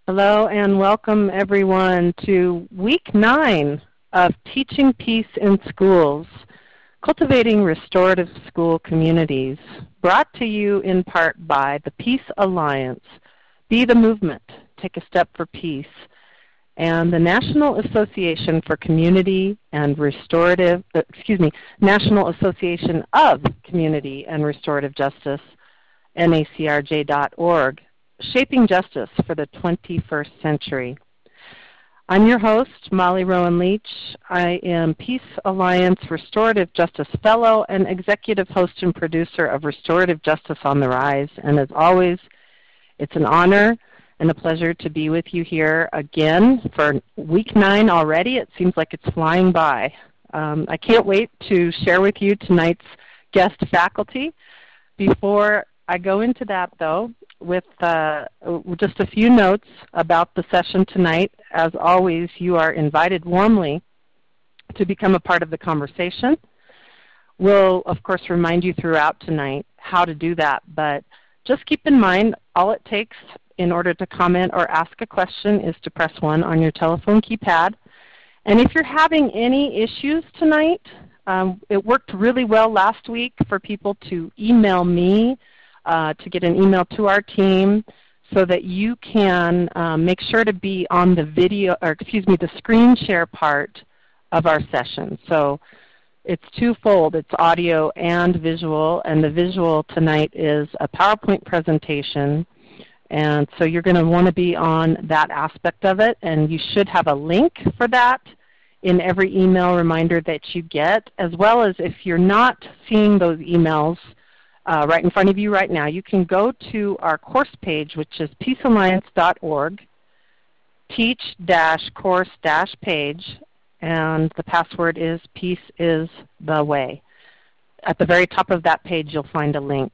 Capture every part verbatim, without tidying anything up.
Hello and welcome everyone to week nine of Teaching Peace in Schools, Cultivating Restorative School Communities, brought to you in part by the Peace Alliance, Be the Movement, Take a Step for Peace, and the National Association for Community and Restorative, uh, excuse me, National Association of Community and Restorative Justice, N A C R J dot org. Shaping Justice for the twenty-first century. I'm your host, Molly Rowan Leach. I am Peace Alliance Restorative Justice Fellow and Executive Host and Producer of Restorative Justice on the Rise. And as always, it's an honor and a pleasure to be with you here again for week nine already. It seems like it's flying by. Um, I can't wait to share with you tonight's guest faculty. Before I go into that, though, with uh, just a few notes about the session tonight. As always, you are invited warmly to become a part of the conversation. We'll, of course, remind you throughout tonight how to do that, but just keep in mind all it takes in order to comment or ask a question is to press one on your telephone keypad. And if you're having any issues tonight, um, it worked really well last week for people to email me Uh, to get an email to our team so that you can um, make sure to be on the video, or excuse me, the screen share part of our session. So it's twofold. It's audio and visual, and the visual tonight is a PowerPoint presentation. And so you're going to want to be on that aspect of it, and you should have a link for that in every email reminder that you get, as well as if you're not seeing those emails Uh, right in front of you right now, you can go to our course page, which is peace alliance dot org, teach dash course dash page, and the password is Peace is the Way. At the very top of that page, you'll find a link.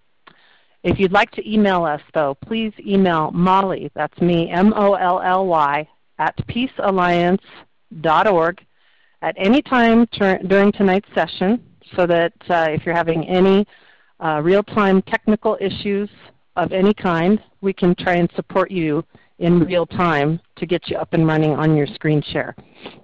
If you'd like to email us, though, please email Molly, that's me, M O L L Y, at peace alliance dot org at any time during tonight's session, so that uh, if you're having any Uh, real-time technical issues of any kind, we can try and support you in real time to get you up and running on your screen share.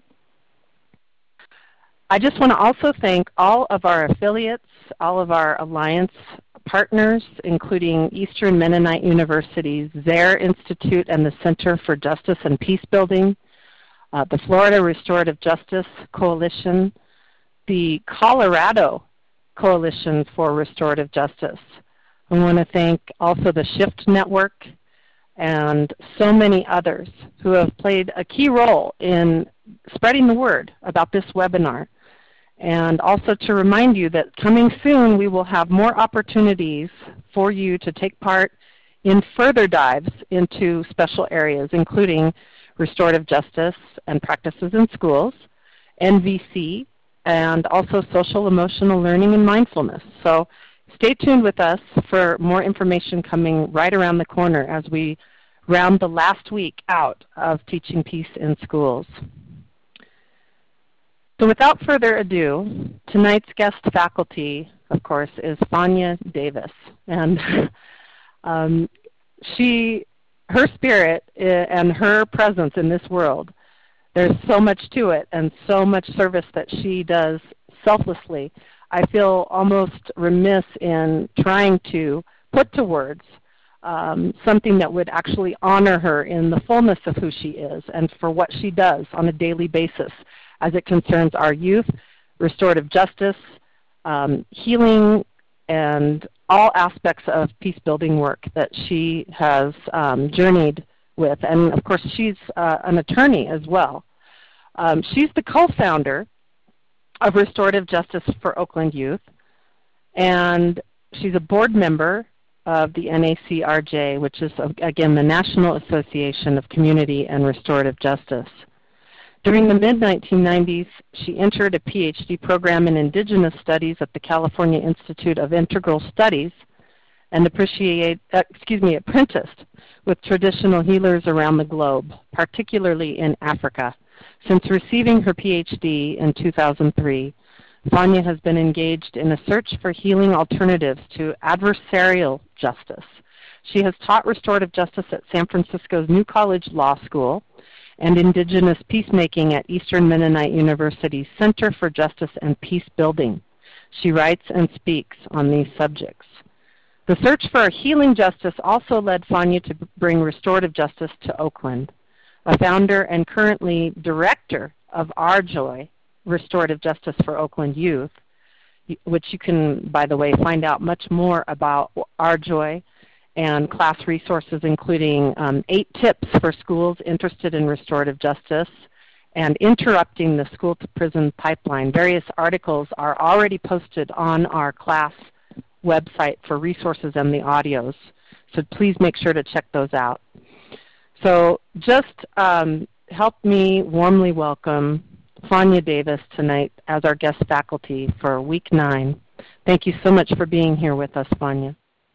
I just want to also thank all of our affiliates, all of our alliance partners, including Eastern Mennonite University's Zare Institute and the Center for Justice and Peace Building, uh, the Florida Restorative Justice Coalition, the Colorado Coalition for Restorative Justice. I want to thank also the Shift Network and so many others who have played a key role in spreading the word about this webinar. And also to remind you that coming soon we will have more opportunities for you to take part in further dives into special areas, including restorative justice and practices in schools, N V C, and also social emotional learning and mindfulness. So stay tuned with us for more information coming right around the corner as we round the last week out of Teaching Peace in Schools. So without further ado, tonight's guest faculty, of course, is Fania Davis. And um, she, her spirit and her presence in this world, there's so much to it and so much service that she does selflessly. I feel almost remiss in trying to put to words um, something that would actually honor her in the fullness of who she is and for what she does on a daily basis as it concerns our youth, restorative justice, um, healing, and all aspects of peace-building work that she has um, journeyed with. And of course, she's uh, an attorney as well. Um, she's the co-founder of Restorative Justice for Oakland Youth, and she's a board member of the N A C R J, which is, again, the National Association of Community and Restorative Justice. During the mid nineteen nineties, she entered a P H D program in Indigenous Studies at the California Institute of Integral Studies and appreciate, uh, excuse me, apprenticed with traditional healers around the globe, particularly in Africa. Since receiving her P H D in two thousand three, Fania has been engaged in a search for healing alternatives to adversarial justice. She has taught restorative justice at San Francisco's New College Law School and Indigenous Peacemaking at Eastern Mennonite University's Center for Justice and Peace Building. She writes and speaks on these subjects. The search for a healing justice also led Fania to bring restorative justice to Oakland. A founder and currently director of Our Joy, Restorative Justice for Oakland Youth, which you can, by the way, find out much more about Our Joy and class resources, including um, eight tips for schools interested in restorative justice and interrupting the school-to-prison pipeline. Various articles are already posted on our class website for resources and the audios, so please make sure to check those out. So just um, help me warmly welcome Fania Davis tonight as our guest faculty for week nine. Thank you so much for being here with us, Fania.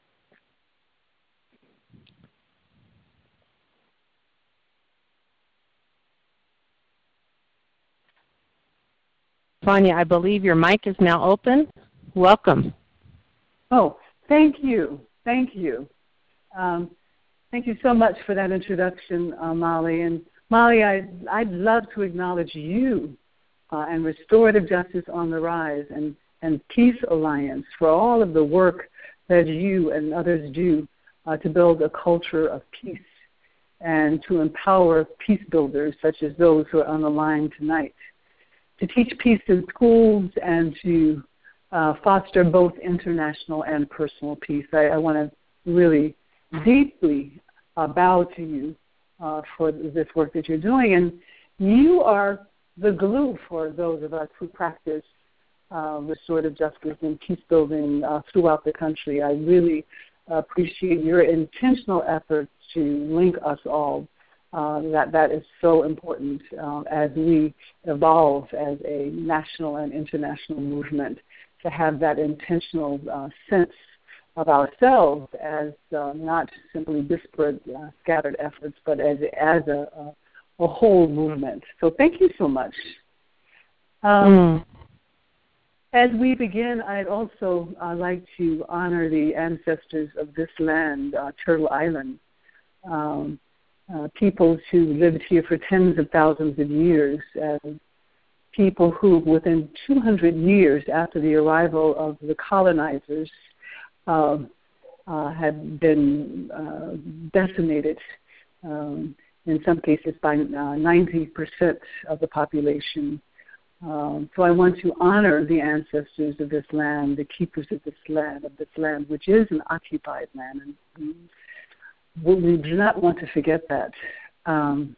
Fania, I believe your mic is now open. Welcome. Oh, thank you. Thank you. Um, thank you so much for that introduction, uh, Molly. And Molly, I, I'd love to acknowledge you uh, and Restorative Justice on the Rise and, and Peace Alliance for all of the work that you and others do uh, to build a culture of peace and to empower peace builders such as those who are on the line tonight, to teach peace in schools and to uh, foster both international and personal peace. I, I want to really deeply uh, bow to you uh, for this work that you're doing. And you are the glue for those of us who practice uh, restorative justice and peace building uh, throughout the country. I really appreciate your intentional efforts to link us all. Uh, that that is so important uh, as we evolve as a national and international movement, to have that intentional uh, sense of ourselves as uh, not simply disparate, uh, scattered efforts, but as as a, a, a whole movement. So thank you so much. Um, mm. As we begin, I'd also uh, like to honor the ancestors of this land, uh, Turtle Island. Um, Uh, peoples who lived here for tens of thousands of years, and people who within two hundred years after the arrival of the colonizers uh, uh, had been uh, decimated, um, in some cases by uh, ninety percent of the population. Um, so I want to honor the ancestors of this land, the keepers of this land, of this land, which is an occupied land. And, we do not want to forget that. Um,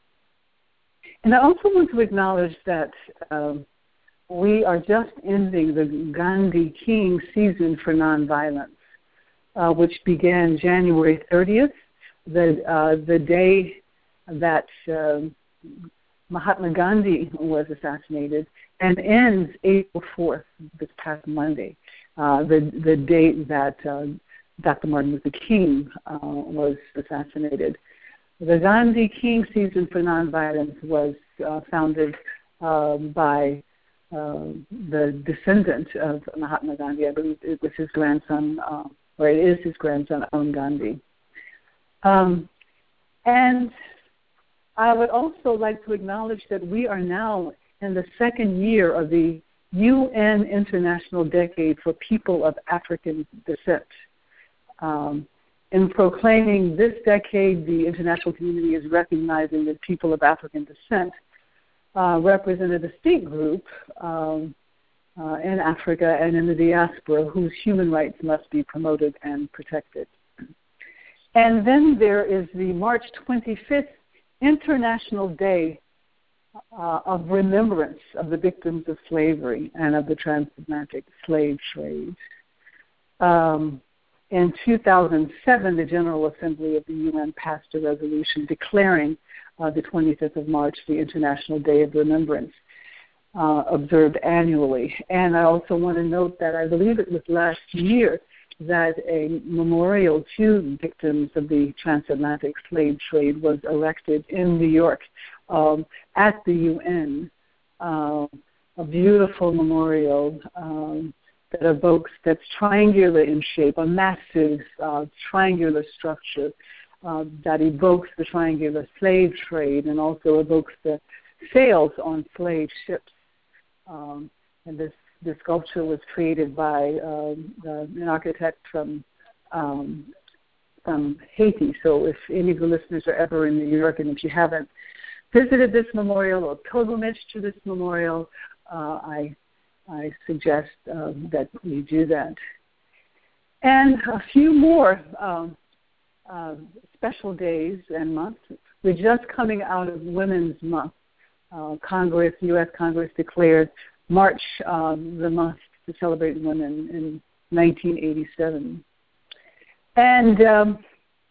and I also want to acknowledge that um, we are just ending the Gandhi King season for nonviolence, uh, which began January thirtieth, the, uh, the day that uh, Mahatma Gandhi was assassinated, and ends April fourth, this past Monday, uh, the, the date that uh, Doctor Martin Luther King uh, was assassinated. The Gandhi King Season for Nonviolence was uh, founded uh, by uh, the descendant of Mahatma Gandhi. I believe it was his grandson, uh, or it is his grandson, Arun Gandhi. Um, and I would also like to acknowledge that we are now in the second year of the U N International Decade for People of African Descent. Um, in proclaiming this decade, the international community is recognizing that people of African descent uh, represent a distinct group um, uh, in Africa and in the diaspora whose human rights must be promoted and protected. And then there is the March twenty-fifth International Day uh, of Remembrance of the Victims of Slavery and of the Transatlantic Slave Trade. Um, In two thousand seven, the General Assembly of the U N passed a resolution declaring uh, the twenty-fifth of March the International Day of Remembrance, uh, observed annually. And I also want to note that I believe it was last year that a memorial to victims of the transatlantic slave trade was erected in New York um, at the U N, uh, a beautiful memorial um, that evokes, that's triangular in shape, a massive uh, triangular structure uh, that evokes the triangular slave trade and also evokes the sails on slave ships. Um, and this, this sculpture was created by uh, uh, an architect from um, from Haiti. So if any of the listeners are ever in New York, and if you haven't visited this memorial or pilgrimage to this memorial, uh, I I suggest uh, that you do that. And a few more um, uh, special days and months. We're just coming out of Women's Month. Uh, Congress, U S Congress declared March um, the month to celebrate women in nineteen eighty-seven. And um,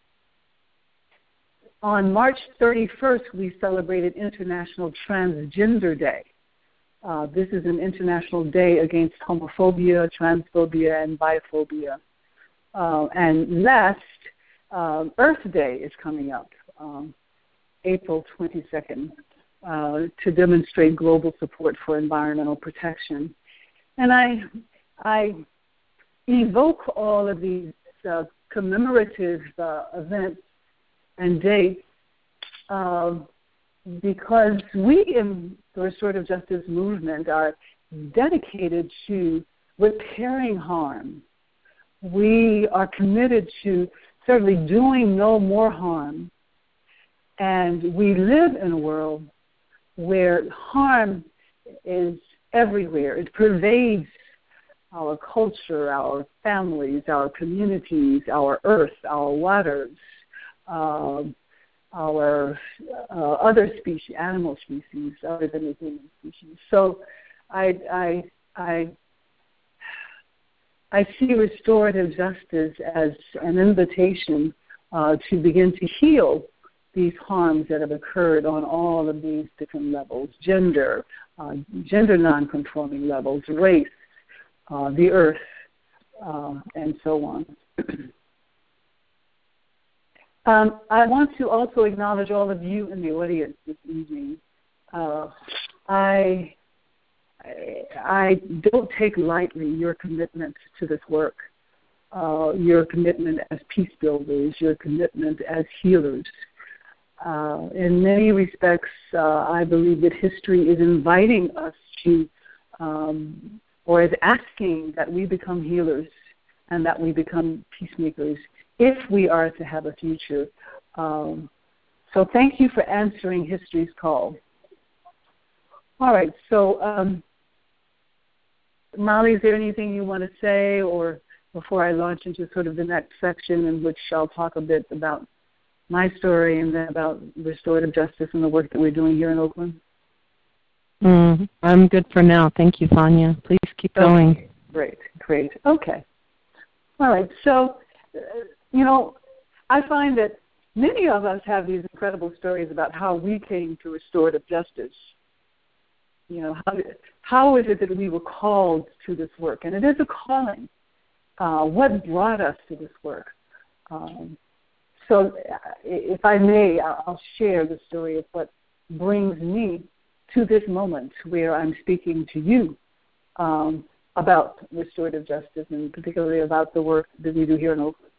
on March thirty-first, we celebrated International Transgender Day. Uh, this is an international day against homophobia, transphobia, and biphobia. Uh, and last, uh, Earth Day is coming up, um, April twenty-second, uh, to demonstrate global support for environmental protection. And I, I evoke all of these uh, commemorative uh, events and dates uh, because we in the restorative justice movement are dedicated to repairing harm. We are committed to certainly doing no more harm. And we live in a world where harm is everywhere. It pervades our culture, our families, our communities, our earth, our waters, uh, our uh, other species, animal species, other than the human species. So I, I, I, I see restorative justice as an invitation uh, to begin to heal these harms that have occurred on all of these different levels: gender, uh, gender nonconforming levels, race, uh, the earth, uh, and so on. um, I want to also acknowledge all of you in the audience this evening. Uh, I, I don't take lightly your commitment to this work, uh, your commitment as peace builders, your commitment as healers. Uh, in many respects, uh, I believe that history is inviting us to, um, or is asking that we become healers and that we become peacemakers if we are to have a future. Um, so thank you for answering history's call. All right, so um, Molly, is there anything you want to say, or before I launch into sort of the next section in which I'll talk a bit about my story and then about restorative justice and the work that we're doing here in Oakland? Mm, I'm good for now. Thank you, Fania. Please keep going. Okay. Great, great. Okay. All right. So, uh, you know, I find that many of us have these incredible stories about how we came to restorative justice. You know, how, how is it that we were called to this work? And it is a calling. Uh, what brought us to this work? Um, So if I may, I'll share the story of what brings me to this moment where I'm speaking to you um, about restorative justice and particularly about the work that we do here in Oakland.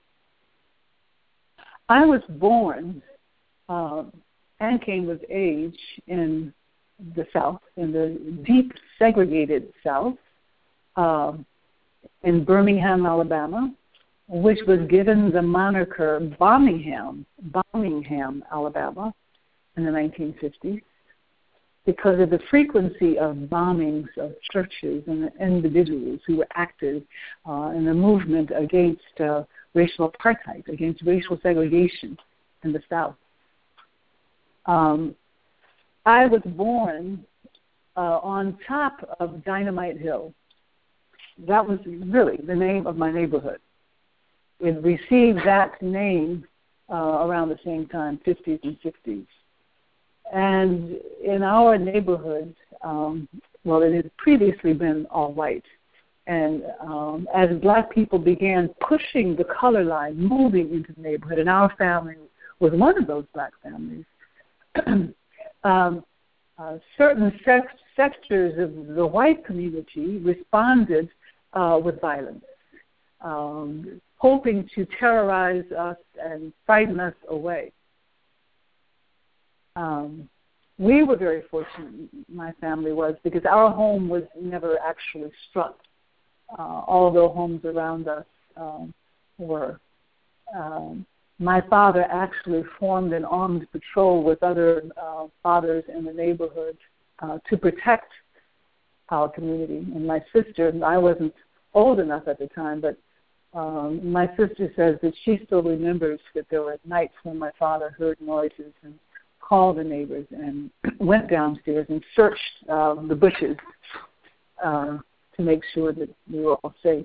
I was born um, and came of age in the South, in the deep segregated South, um, in Birmingham, Alabama, which was given the moniker Bombingham, Bombingham, Alabama, in the nineteen fifties, because of the frequency of bombings of churches and individuals who were active uh, in the movement against uh, racial apartheid, against racial segregation in the South. Um, I was born uh, on top of Dynamite Hill. That was really the name of my neighborhood. It received that name uh, around the same time, fifties and sixties. And in our neighborhood, um, well, it had previously been all white. And um, as black people began pushing the color line, moving into the neighborhood, and our family was one of those black families, um, uh, certain sect- sectors of the white community responded uh, with violence, um, hoping to terrorize us and frighten us away. Um, we were very fortunate, my family was, because our home was never actually struck, uh, although homes around us um, were. Um, my father actually formed an armed patrol with other uh, fathers in the neighborhood uh, to protect our community. And my sister, I wasn't old enough at the time, but um, my sister says that she still remembers that there were nights when my father heard noises and called the neighbors and went downstairs and searched uh, the bushes uh, to make sure that we were all safe.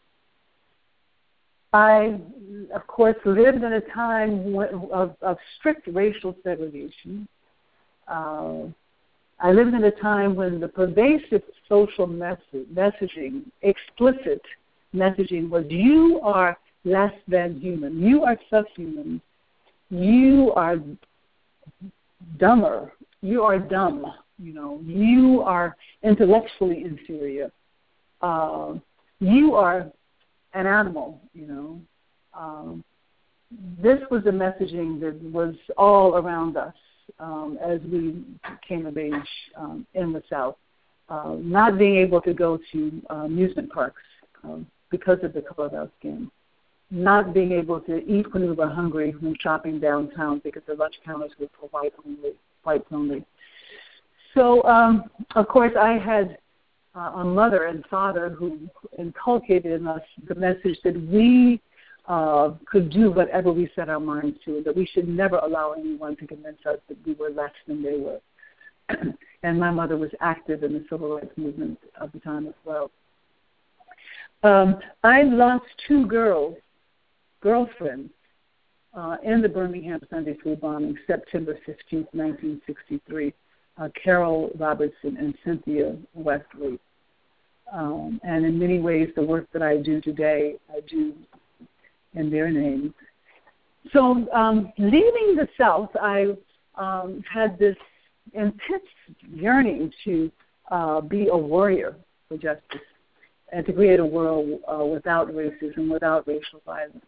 I, of course, lived in a time of, of strict racial segregation. Uh, I lived in a time when the pervasive social message, messaging, explicit messaging was, you are less than human, you are subhuman, you are dumber, you are dumb, you know, you are intellectually inferior, uh, you are an animal, you know. Um, this was the messaging that was all around us um, as we came of age um, in the South. Uh, not being able to go to uh, amusement parks um, because of the color of our skin. Not being able to eat when we were hungry when shopping downtown because the lunch counters were for white only, whites only. So, um, of course, I had uh, a mother and father who inculcated in us the message that we uh, could do whatever we set our minds to, that we should never allow anyone to convince us that we were less than they were. And my mother was active in the civil rights movement of the time as well. Um, I lost two girls, girlfriends, uh, in the Birmingham Sunday School bombing, September fifteenth, nineteen sixty-three, uh, Carol Robertson and Cynthia Wesley. Um, and in many ways, the work that I do today, I do in their names. So um, leaving the South, I um, had this intense yearning to uh, be a warrior for justice and to create a world uh, without racism, without racial violence.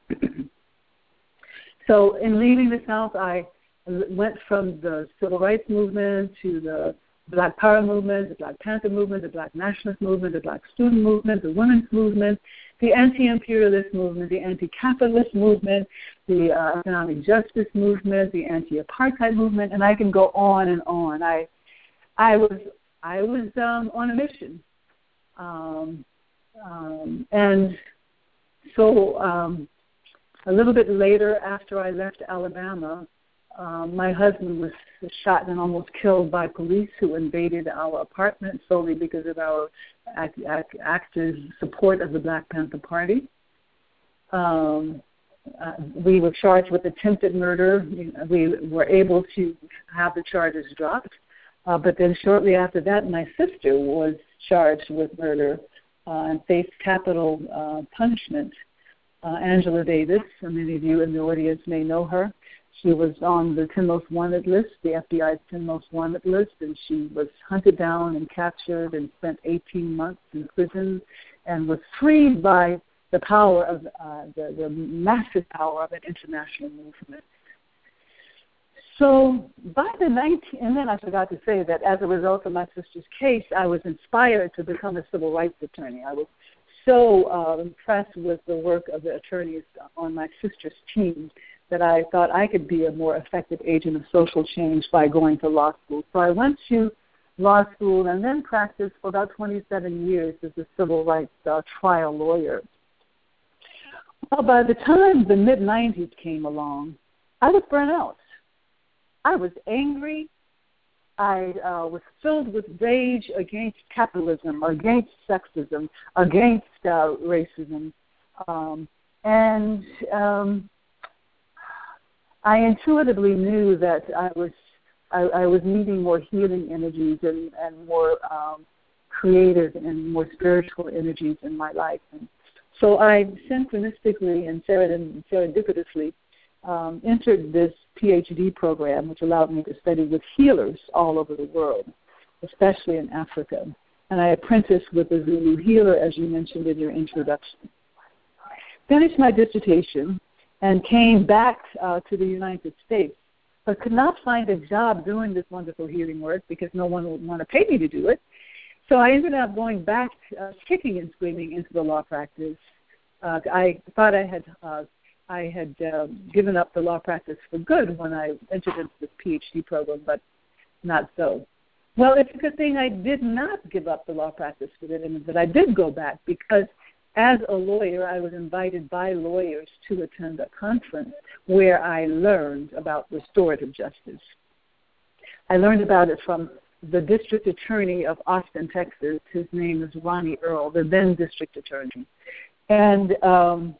So in leaving the South, I went from the civil rights movement to the Black Power movement, the Black Panther movement, the Black Nationalist movement, the Black Student movement, the Women's movement, the anti-imperialist movement, the anti-capitalist movement, the uh, economic justice movement, the anti-apartheid movement, and I can go on and on. I, I was, I was um, on a mission, um, um, and so um, a little bit later, after I left Alabama, um, my husband was shot and almost killed by police who invaded our apartment solely because of our act, act, active support of the Black Panther Party. Um, uh, we were charged with attempted murder. We were able to have the charges dropped. Uh, but then shortly after that, my sister was charged with murder uh, and faced capital uh, punishment. Uh, Angela Davis, many of you in the audience may know her. She was on the ten Most Wanted list, the F B I's ten Most Wanted list, and she was hunted down and captured and spent eighteen months in prison and was freed by the power of uh, the, the massive power of an international movement. So by the nineteen, and then I forgot to say that as a result of my sister's case, I was inspired to become a civil rights attorney. I was so uh, impressed with the work of the attorneys on my sister's team that I thought I could be a more effective agent of social change by going to law school. So I went to law school and then practiced for about twenty-seven years as a civil rights uh, trial lawyer. Well, by the time the mid nineties came along, I was burnt out. I was angry. I uh, was filled with rage against capitalism, against sexism, against uh, racism. Um, and um, I intuitively knew that I was I, I was needing more healing energies and, and more um, creative and more spiritual energies in my life. And so I synchronistically and serendipitously um, entered this PhD program, which allowed me to study with healers all over the world, especially in Africa. and I apprenticed with a Zulu healer, as you mentioned in your introduction. Finished my dissertation and came back uh, to the United States, but could not find a job doing this wonderful healing work because no one would want to pay me to do it. So I ended up going back, uh, kicking and screaming into the law practice. Uh, I thought I had uh, I had uh, given up the law practice for good when I entered into this PhD program, but not so. Well, it's a good thing I did not give up the law practice for good, and that I did go back, because as a lawyer, I was invited by lawyers to attend a conference where I learned about restorative justice. I learned about it from the district attorney of Austin, Texas. His name is Ronnie Earl, the then district attorney. And um,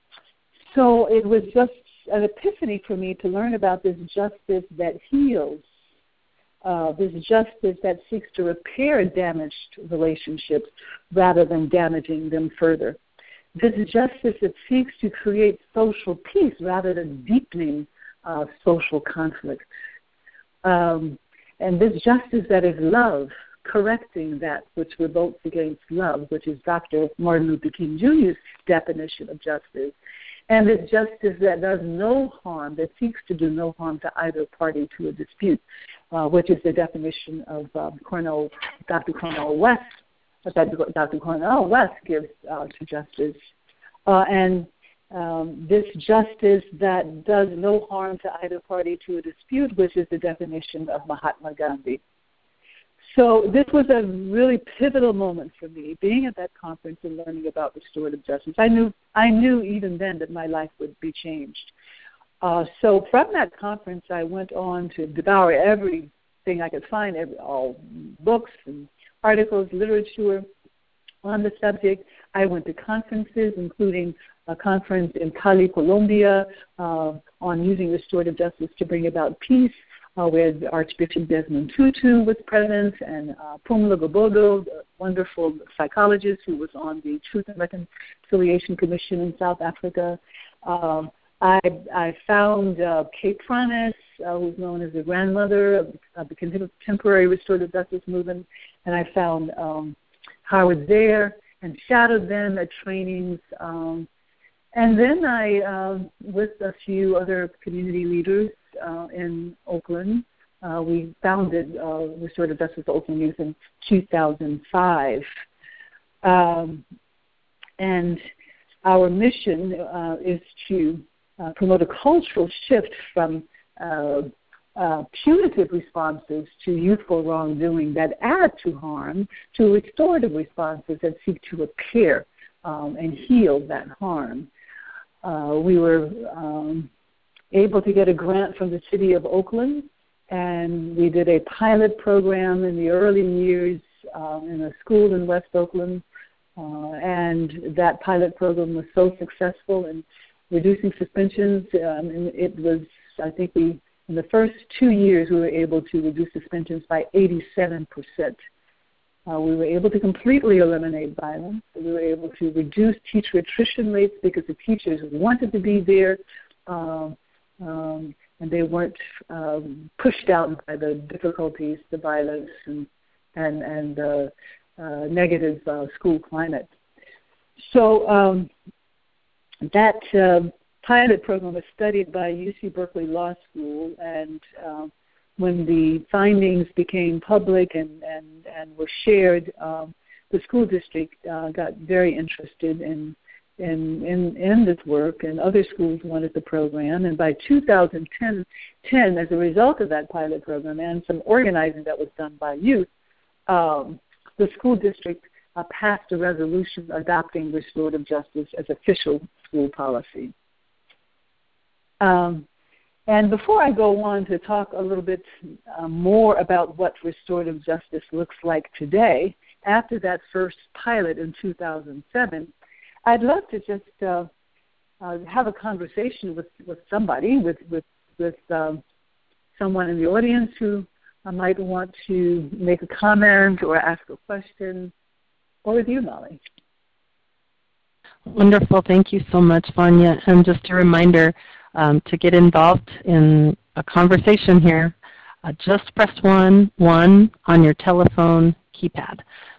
so it was just an epiphany for me to learn about this justice that heals, uh, this justice that seeks to repair damaged relationships rather than damaging them further. This justice that seeks to create social peace rather than deepening uh, social conflict. Um, and this justice that is love, correcting that which revolts against love, which is Doctor Martin Luther King Junior's definition of justice. And this justice that does no harm, that seeks to do no harm to either party to a dispute, uh, which is the definition of um, Cornel, Doctor Cornel West, that Doctor Cornel West gives uh, to justice. Uh, and um, this justice that does no harm to either party to a dispute, which is the definition of Mahatma Gandhi. So this was a really pivotal moment for me, being at that conference and learning about restorative justice. I knew I knew even then that my life would be changed. Uh, so from that conference, I went on to devour everything I could find, every, all books and articles, literature on the subject. I went to conferences, including a conference in Cali, Colombia, uh, on using restorative justice to bring about peace, Uh, where Archbishop Desmond Tutu was present, and uh, Pumla Gobodo, the wonderful psychologist who was on the Truth and Reconciliation Commission in South Africa. Um, I, I found uh, Kate Pranis, uh, who's known as the grandmother of, of the contemporary restorative justice movement, and I found um, Howard Zare and shadowed them at trainings. Um, and then I, uh, with a few other community leaders, Uh, in Oakland. Uh, we founded uh, Restorative Justice Oakland Youth in two thousand five. Um, and our mission uh, is to uh, promote a cultural shift from uh, uh, punitive responses to youthful wrongdoing that add to harm to restorative responses that seek to repair um, and heal that harm. Uh, we were um, able to get a grant from the city of Oakland, and we did a pilot program in the early years um, in a school in West Oakland, uh, and that pilot program was so successful in reducing suspensions. Um, and it was, I think we, in the first two years, we were able to reduce suspensions by eighty-seven percent. Uh, we were able to completely eliminate violence. We were able to reduce teacher attrition rates because the teachers wanted to be there. Uh, Um, and they weren't um, pushed out by the difficulties, the violence, and and, and the uh, negative uh, school climate. So um, that uh, pilot program was studied by U C Berkeley Law School, and uh, when the findings became public and, and, and were shared, um, the school district uh, got very interested in In, in, in this work, and other schools wanted the program. And by two thousand ten, as a result of that pilot program and some organizing that was done by youth, um, the school district uh, passed a resolution adopting restorative justice as official school policy. Um, and before I go on to talk a little bit uh, more about what restorative justice looks like today, after that first pilot in two thousand seven, I'd love to just uh, uh, have a conversation with, with somebody, with with, with um, someone in the audience who uh, might want to make a comment or ask a question, or with you, Molly. Wonderful. Thank you so much, Vanya. And just a reminder um, to get involved in a conversation here, uh, just press one, one on your telephone keypad.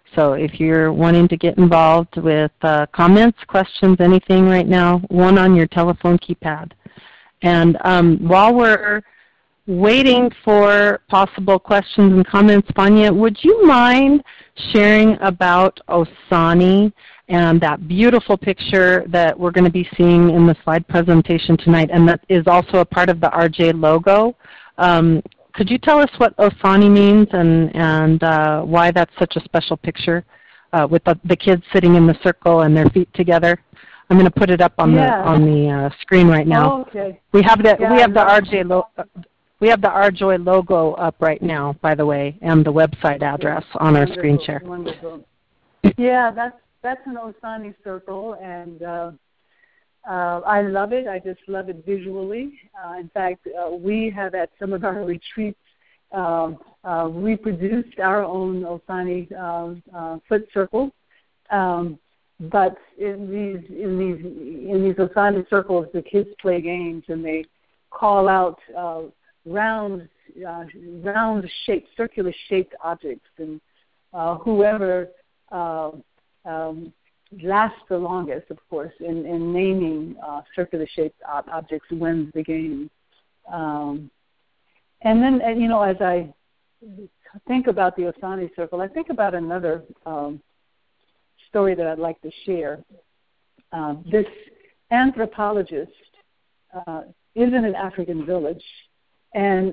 So if you're wanting to get involved with uh, comments, questions, anything right now, one on your telephone keypad. And um, while we're waiting for possible questions and comments, Fania, would you mind sharing about Osani and that beautiful picture that we're going to be seeing in the slide presentation tonight, and that is also a part of the R J logo? Um, could you tell us what Osani means and, and uh, why that's such a special picture uh, with the, the kids sitting in the circle and their feet together? I'm going to put it up on yeah. the on the uh, screen right now. Oh, okay. We have the yeah, we have the R J lo we have the R J logo up right now, by the way, and the website address on our wonderful, screen share. Wonderful. Yeah, that's that's an Osani circle, and uh, uh, I love it. I just love it visually. Uh, in fact, uh, we have at some of our retreats uh, uh, reproduced our own Osani uh, uh, foot circle. Um, But in these in these in these Osani circles, the kids play games and they call out uh, round uh, round shaped, circular shaped objects, and uh, whoever uh, um, lasts the longest, of course, in, in naming uh, circular shaped ob- objects wins the game. Um, and then, and, you know, as I think about the Osani circle, I think about another Um, story that I'd like to share. Uh, this anthropologist uh, is in an African village and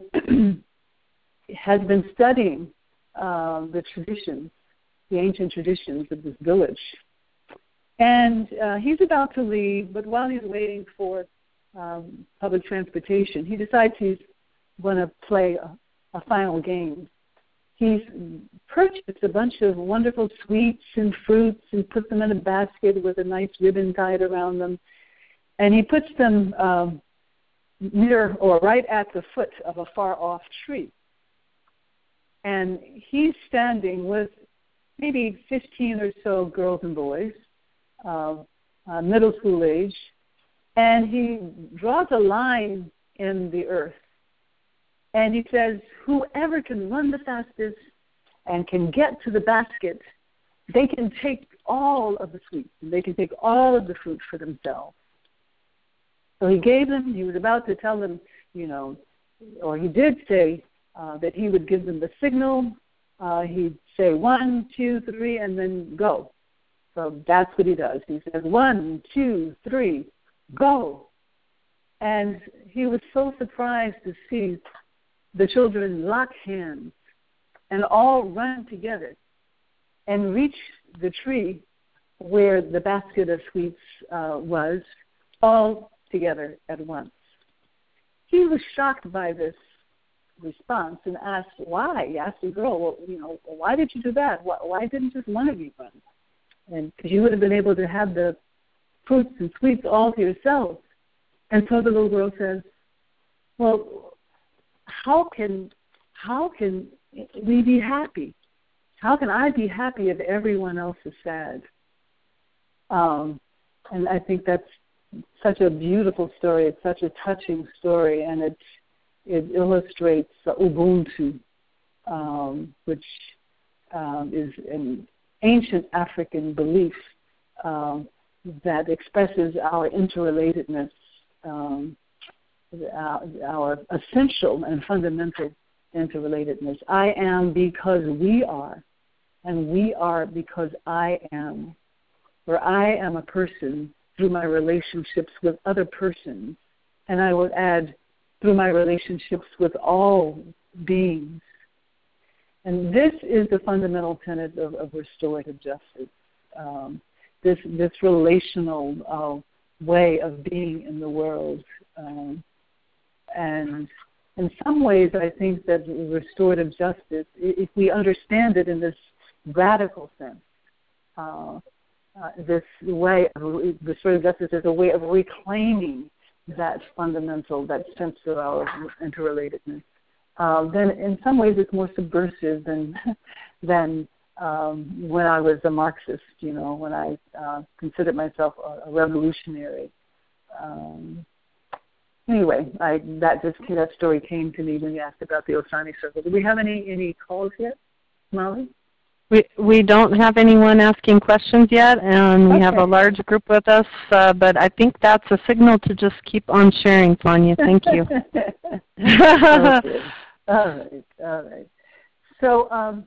has been studying uh, the traditions, the ancient traditions of this village. And uh, he's about to leave, but while he's waiting for um, public transportation, he decides he's going to play a, a final game. He's purchased a bunch of wonderful sweets and fruits and put them in a basket with a nice ribbon tied around them. And he puts them um, near or right at the foot of a far-off tree. And he's standing with maybe fifteen or so girls and boys, uh, uh, middle school age, and he draws a line in the earth. And he says, whoever can run the fastest and can get to the basket, they can take all of the sweets, and they can take all of the fruit for themselves. So he gave them, he was about to tell them, you know, or he did say uh, that he would give them the signal. Uh, he'd say one, two, three, and then go. So that's what he does. He says one, two, three, go. And he was so surprised to see the children lock hands and all run together and reach the tree where the basket of sweets uh, was, all together at once. He was shocked by this response and asked why. He asked the girl, well, you know, why did you do that? Why, why didn't just one of you run? And because you would have been able to have the fruits and sweets all to yourself. And so the little girl says, well, How can how can we be happy? How can I be happy if everyone else is sad? Um, and I think that's such a beautiful story. It's such a touching story, and it it illustrates Ubuntu, um, which um, is an ancient African belief um, that expresses our interrelatedness. Um, Our, our essential and fundamental interrelatedness. I am because we are, and we are because I am. Where I am a person through my relationships with other persons, and I would add through my relationships with all beings. And this is the fundamental tenet of, of restorative justice. Um, this this relational uh, way of being in the world. Um, And in some ways, I think that restorative justice, if we understand it in this radical sense, uh, uh, this way of restorative justice is a way of reclaiming that fundamental, that sense of our interrelatedness. Uh, then, in some ways, it's more subversive than than um, when I was a Marxist. You know, when I uh, considered myself a, a revolutionary. Um, Anyway, I, that just that story came to me when you asked about the Osani circle. Do we have any, any calls yet, Molly? We, we don't have anyone asking questions yet, and we Okay. have a large group with us, uh, but I think that's a signal to just keep on sharing, Fania. Thank you. Okay. All right, all right. So um,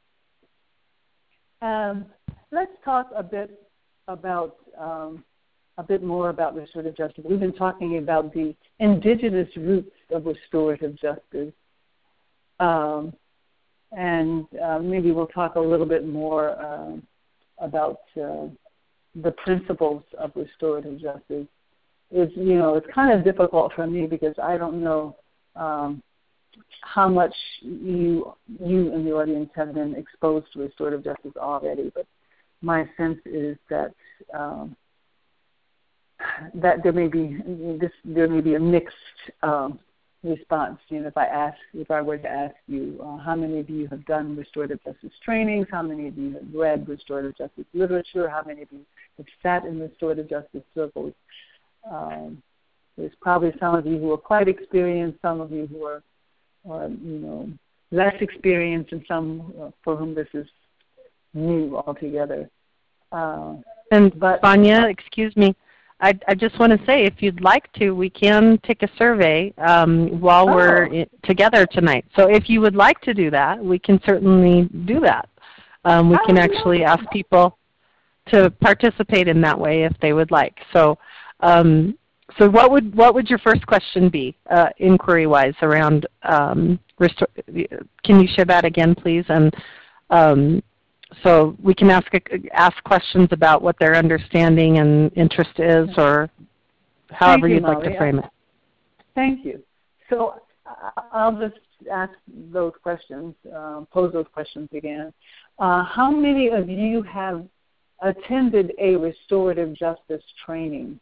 um, let's talk a bit about um, a bit more about restorative justice. We've been talking about the indigenous roots of restorative justice. Um, And uh, maybe we'll talk a little bit more uh, about uh, the principles of restorative justice. It's, you know, it's kind of difficult for me because I don't know um, how much you you in the audience have been exposed to restorative justice already. But my sense is that um, that there may be this there may be a mixed um, response. You know, if I ask, if I were to ask you, uh, how many of you have done restorative justice trainings? How many of you have read restorative justice literature? How many of you have sat in restorative justice circles? Um, there's probably some of you who are quite experienced, some of you who are, are you know, less experienced, and some uh, for whom this is new altogether. Uh, And but Fania, excuse me, I, I just want to say, if you'd like to, we can take a survey um, while Oh. we're i- together tonight. So if you would like to do that, we can certainly do that. Um, we I can would actually love ask people to participate in that way if they would like. So, um, so what would what would your first question be, uh, inquiry-wise, around? Um, restor- can you share that again, please? And um, so we can ask ask questions about what their understanding and interest is, or however you, you'd like Molly. to frame it. Thank you. So uh, I'll just ask those questions, uh, pose those questions again. Uh, how many of you have attended a restorative justice training?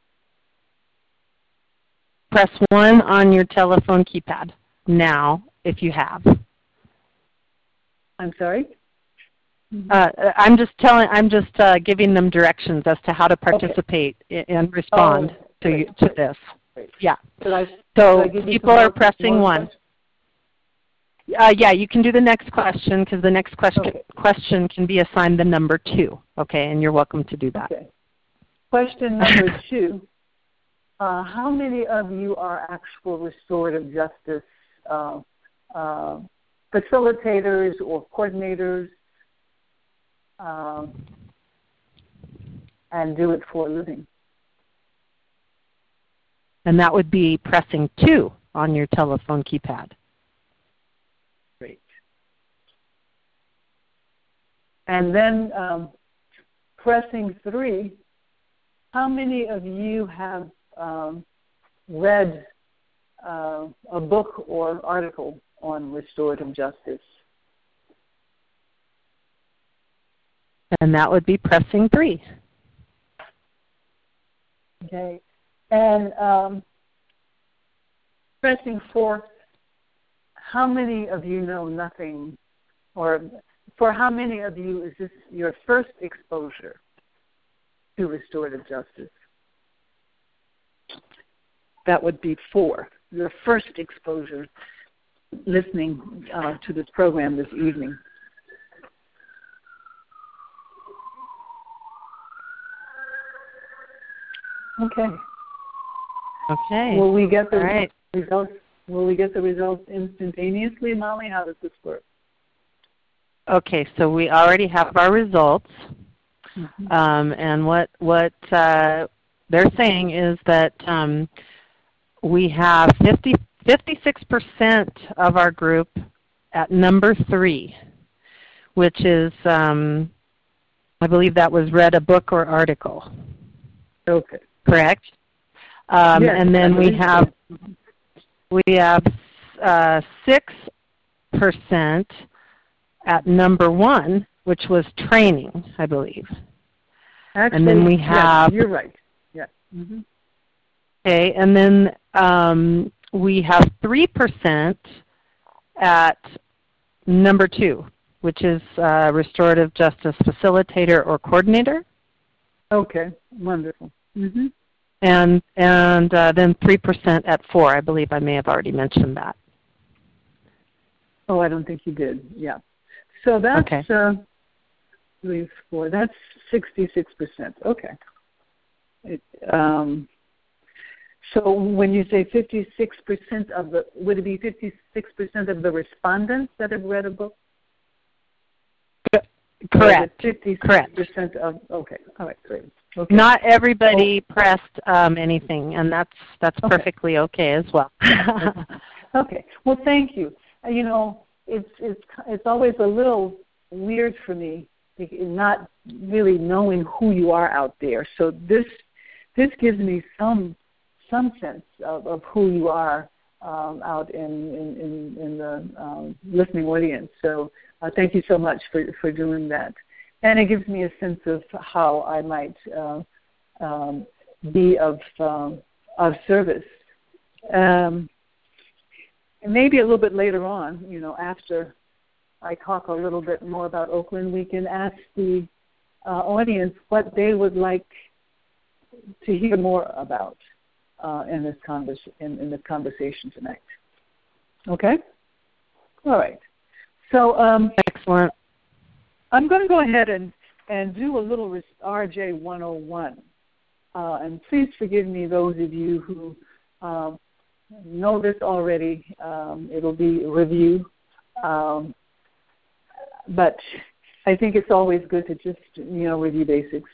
Press one on your telephone keypad now if you have. I'm sorry? Uh, I'm just telling. I'm just uh, giving them directions as to how to participate okay. and respond oh, to great, to great, this. great. Yeah. Should I, so should I people are more, pressing more one. Uh, yeah, you can do the next question because the next question okay. question can be assigned the number two. Okay, and you're welcome to do that. Okay. Question number two. Uh, how many of you are actual restorative justice uh, uh, facilitators or coordinators uh, and do it for a living? And that would be pressing two on your telephone keypad. Great. And then um, pressing three, how many of you have um, read uh, a book or article on restorative justice? And that would be pressing three. Okay. And um, pressing four, how many of you know nothing, or for how many of you is this your first exposure to restorative justice? That would be four, your first exposure listening uh, to this program this evening. Okay. Okay. Will we get the right. results? Will we get the results instantaneously, Molly? How does this work? Okay, so we already have our results, Mm-hmm. um, and what what uh, they're saying is that um, we have fifty, fifty-six percent of our group at number three, which is, um, I believe that was read a book or article. Okay. Correct? Um, yes, and then we have we have uh, six percent at number one, which was training, I believe. Actually, and then we have yes, you're right. Yeah. Mm-hmm. Okay, and then um, we have three percent at number two, which is uh, restorative justice facilitator or coordinator. Okay, wonderful. Mm-hmm. And and uh, then three percent at four. I believe I may have already mentioned that. Oh, I don't think you did. Yeah. So that's okay. uh, three, four. That's sixty-six percent. Okay. It, um, so when you say fifty-six percent of the, would it be fifty-six percent of the respondents that have read a book? Correct. fifty-six percent Correct. of, okay. All right, great. Okay. Not everybody oh. pressed um, anything, and that's that's okay. perfectly okay as well. Okay. Well, thank you. Uh, you know, it's it's it's always a little weird for me not really knowing who you are out there. So this this gives me some some sense of, of who you are um, out in in, in, in the um, listening audience. So uh, thank you so much for, for doing that. And it gives me a sense of how I might uh, um, be of um, of service. Um, and maybe a little bit later on, you know, after I talk a little bit more about Oakland, we can ask the uh, audience what they would like to hear more about uh, in this convers- in, in this conversation tonight. Okay? All right. So um, excellent. I'm going to go ahead and, and do a little R J one oh one. Uh, and please forgive me, those of you who um, know this already. Um, it'll be a review. Um, but I think it's always good to just, you know, review basics.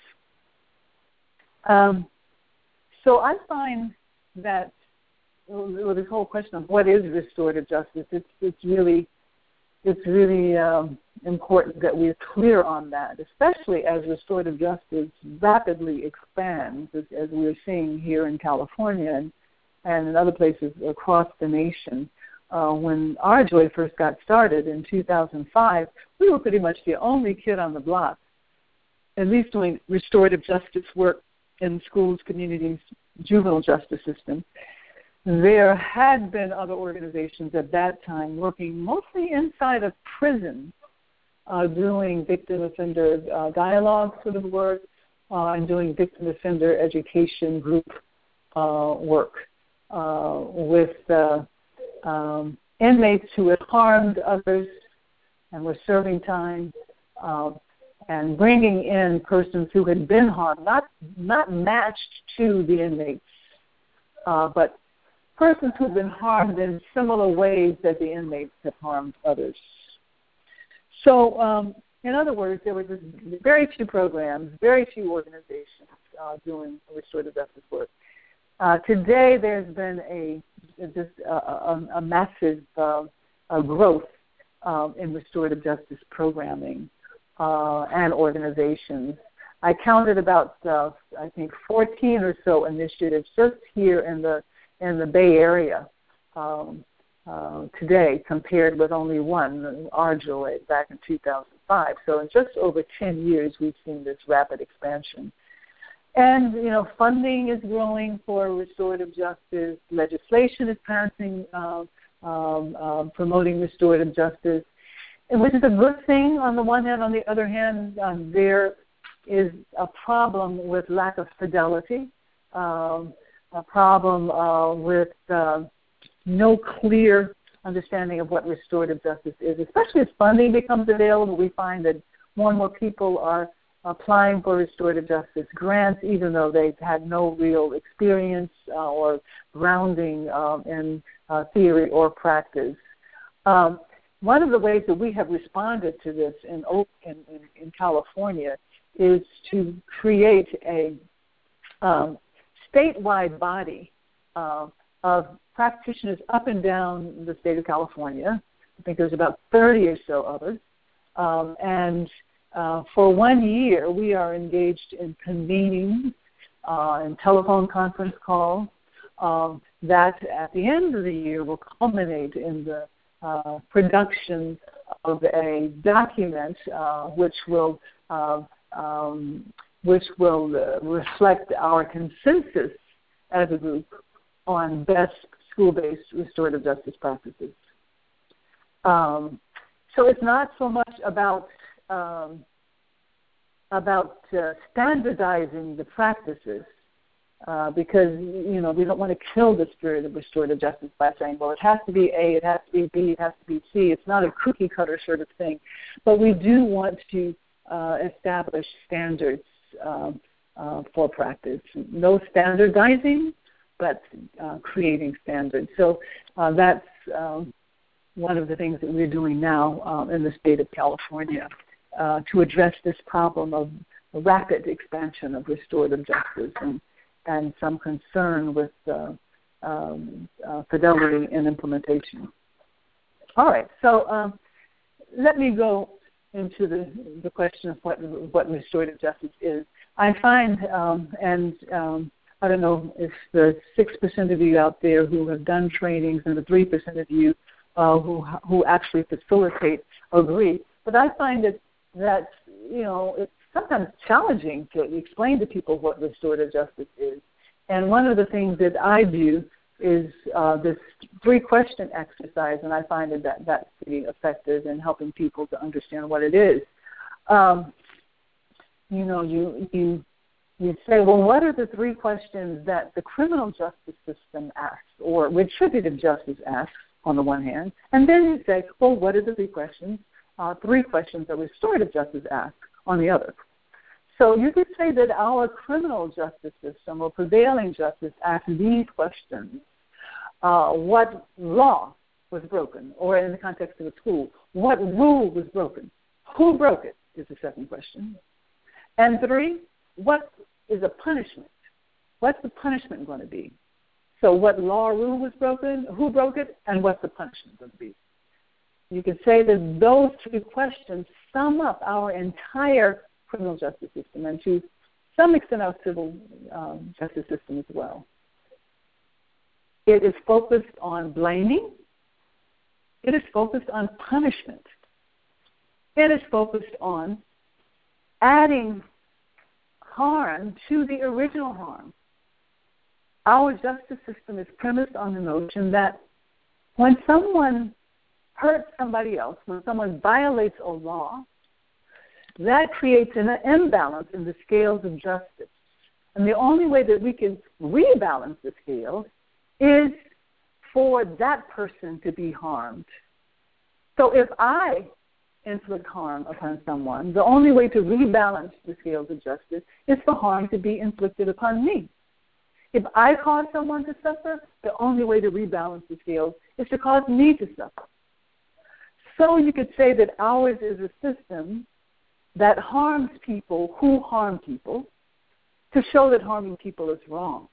Um, so I find that well, this whole question of what is restorative justice, it's, it's really It's really um, important that we're clear on that, especially as restorative justice rapidly expands, as, as we're seeing here in California and, and in other places across the nation. Uh, when our Joy first got started in two thousand five, we were pretty much the only kid on the block, at least doing restorative justice work in schools, communities, juvenile justice system. There had been other organizations at that time working mostly inside of prisons, uh, doing victim-offender uh, dialogue sort of work uh, and doing victim-offender education group uh, work uh, with uh, um, inmates who had harmed others and were serving time uh, and bringing in persons who had been harmed, not, not matched to the inmates, uh, but persons who have been harmed in similar ways that the inmates have harmed others. So, um, in other words, there were just very few programs, very few organizations uh, doing restorative justice work. Uh, today, there's been a just a, a, a massive uh, a growth um, in restorative justice programming uh, and organizations. I counted about, uh, I think, fourteen or so initiatives just here in the in the Bay Area um, uh, today, compared with only one, our Joy, back in two thousand five. So in just over ten years, we've seen this rapid expansion. And, you know, funding is growing for restorative justice. Legislation is passing, uh, um, uh, promoting restorative justice, and which is a good thing on the one hand. On the other hand, um, there is a problem with lack of fidelity. Um, a problem uh, with uh, no clear understanding of what restorative justice is, especially as funding becomes available. We find that more and more people are applying for restorative justice grants, even though they've had no real experience uh, or grounding um, in uh, theory or practice. Um, one of the ways that we have responded to this in, in, in California is to create a um, statewide body uh, of practitioners up and down the state of California. I think there's about thirty or so others. Um, and uh, for one year, we are engaged in convening uh, and telephone conference calls um, that at the end of the year will culminate in the uh, production of a document uh, which will uh, um, which will uh, reflect our consensus as a group on best school-based restorative justice practices. Um, so it's not so much about um, about uh, standardizing the practices uh, because, you know, we don't want to kill the spirit of restorative justice by saying, well, it has to be A, it has to be B, it has to be C. It's not a cookie-cutter sort of thing. But we do want to uh, establish standards uh, uh, for practice. No standardizing, but uh, creating standards. So uh, that's um, one of the things that we're doing now uh, in the state of California uh, to address this problem of rapid expansion of restorative justice and, and some concern with uh, um, uh, fidelity and implementation. All right, so um, let me go into the, the question of what, what restorative justice is. I find, um, and um, I don't know if the six percent of you out there who have done trainings and the three percent of you uh, who who actually facilitate agree, but I find that, that, you know, it's sometimes challenging to explain to people what restorative justice is. And one of the things that I do is uh, this three-question exercise, and I find that, that that's pretty effective in helping people to understand what it is. Um, you know, you you you say, well, what are the three questions that the criminal justice system asks, or retributive justice asks on the one hand, and then you say, well, what are the three questions, uh, three questions that restorative justice asks on the other? So you could say that our criminal justice system or prevailing justice asks these questions. Uh, what law was broken? Or in the context of a school, what rule was broken? Who broke it is the second question. And three, what is a punishment? What's the punishment going to be? So what law or rule was broken, who broke it, and what's the punishment going to be? You could say that those three questions sum up our entire criminal justice system, and to some extent our civil um, justice system as well. It is focused on blaming. It is focused on punishment. It is focused on adding harm to the original harm. Our justice system is premised on the notion that when someone hurts somebody else, when someone violates a law, that creates an imbalance in the scales of justice. And the only way that we can rebalance the scales is for that person to be harmed. So if I inflict harm upon someone, the only way to rebalance the scales of justice is for harm to be inflicted upon me. If I cause someone to suffer, the only way to rebalance the scales is to cause me to suffer. So you could say that ours is a system that harms people who harm people to show that harming people is wrong.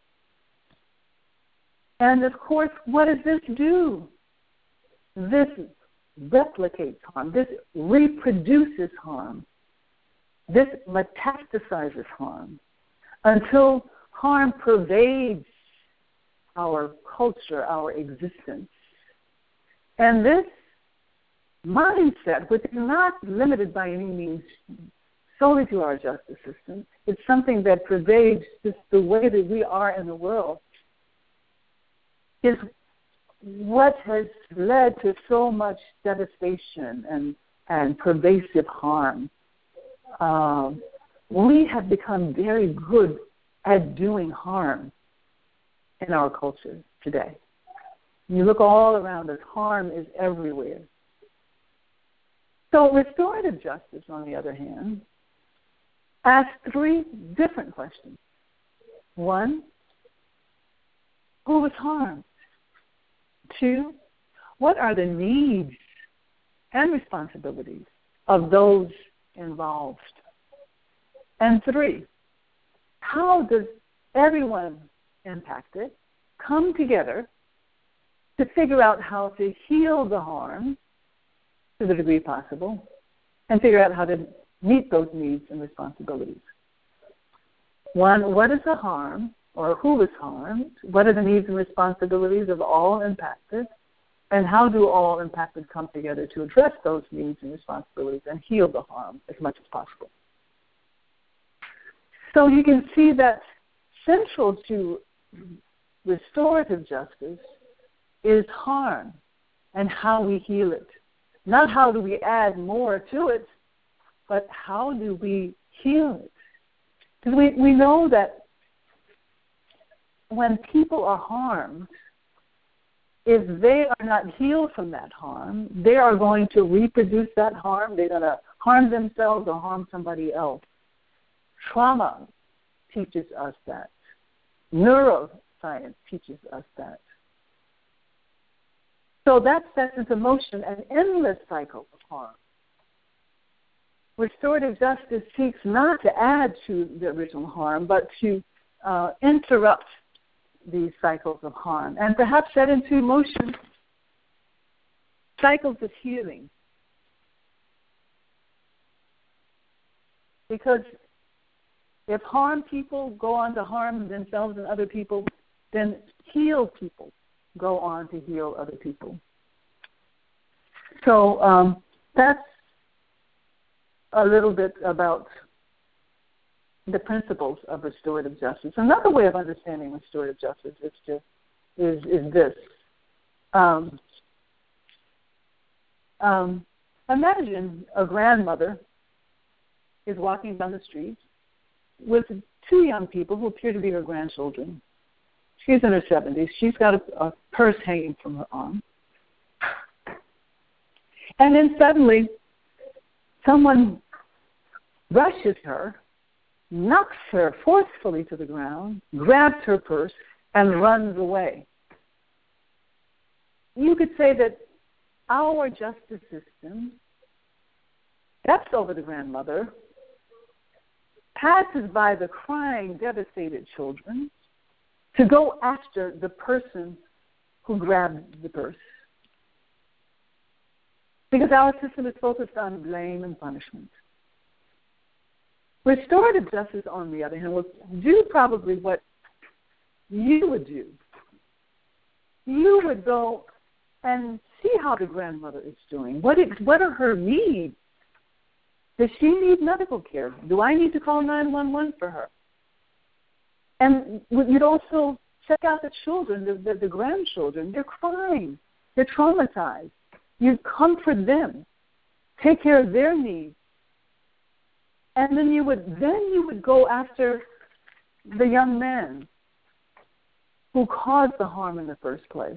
And, of course, what does this do? This replicates harm. This reproduces harm. This metastasizes harm until harm pervades our culture, our existence. And this mindset, which is not limited by any means solely to our justice system, it's something that pervades just the way that we are in the world, is what has led to so much devastation and, and pervasive harm. Um, we have become very good at doing harm in our culture today. You look all around us, harm is everywhere. So restorative justice, on the other hand, asks three different questions. One, who was harmed? Two, what are the needs and responsibilities of those involved? And three, how does everyone impacted come together to figure out how to heal the harm to the degree possible and figure out how to meet those needs and responsibilities? One, what is the harm, or who was harmed? What are the needs and responsibilities of all impacted? And how do all impacted come together to address those needs and responsibilities and heal the harm as much as possible? So you can see that central to restorative justice is harm and how we heal it. Not how do we add more to it, but how do we heal it? Because we, we know that when people are harmed, if they are not healed from that harm, they are going to reproduce that harm. They're going to harm themselves or harm somebody else. Trauma teaches us that. Neuroscience teaches us that. So that sets into motion an endless cycle of harm. Restorative justice seeks not to add to the original harm, but to uh, interrupt these cycles of harm and perhaps set into motion cycles of healing. Because if harm people go on to harm themselves and other people, then heal people go on to heal other people. So um, that's a little bit about the principles of restorative justice. Another way of understanding restorative justice is to is is this. Um, um, imagine a grandmother is walking down the street with two young people who appear to be her grandchildren. She's in her seventies. She's got a, a purse hanging from her arm. And then suddenly, someone rushes her, knocks her forcefully to the ground, grabs her purse, and runs away. You could say that our justice system steps over the grandmother, passes by the crying, devastated children to go after the person who grabbed the purse. Because our system is focused on blame and punishment. Restorative justice, on the other hand, will do probably what you would do. You would go and see how the grandmother is doing. What, it, what are her needs? Does she need medical care? Do I need to call nine one one for her? And you'd also check out the children, the, the, the grandchildren. They're crying. They're traumatized. You'd comfort them, take care of their needs. And then you would then you would go after the young man who caused the harm in the first place.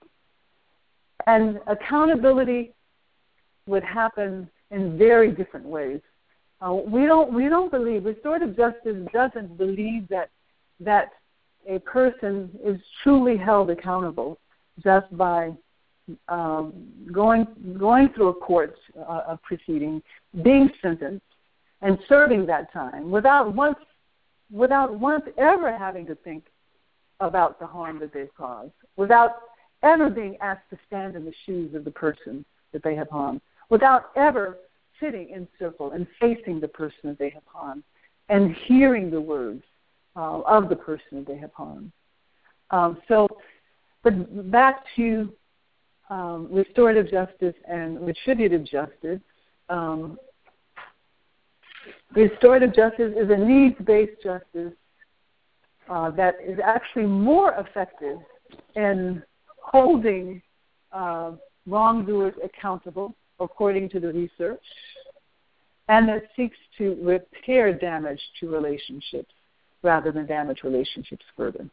And accountability would happen in very different ways. Uh, we don't we don't believe restorative justice doesn't believe that that a person is truly held accountable just by um, going going through a court uh, a proceeding, being sentenced, and serving that time without once without once ever having to think about the harm that they've caused, without ever being asked to stand in the shoes of the person that they have harmed, without ever sitting in circle and facing the person that they have harmed and hearing the words uh, of the person that they have harmed. Um, so, but back to um, restorative justice and retributive justice. Um, restorative justice is a needs-based justice uh, that is actually more effective in holding uh, wrongdoers accountable, according to the research, and that seeks to repair damage to relationships rather than damage relationships further.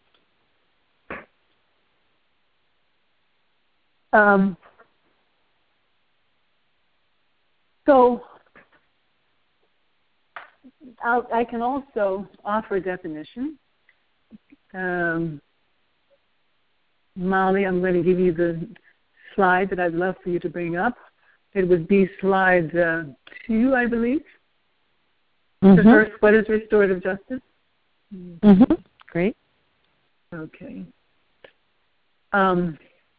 Um, so I'll, I can also offer a definition. Um, Molly, I'm going to give you the slide that I'd love for you to bring up. It would be slide uh, two, I believe. Mm-hmm. The first, what is restorative justice? Mm-hmm. Great. Okay. Um,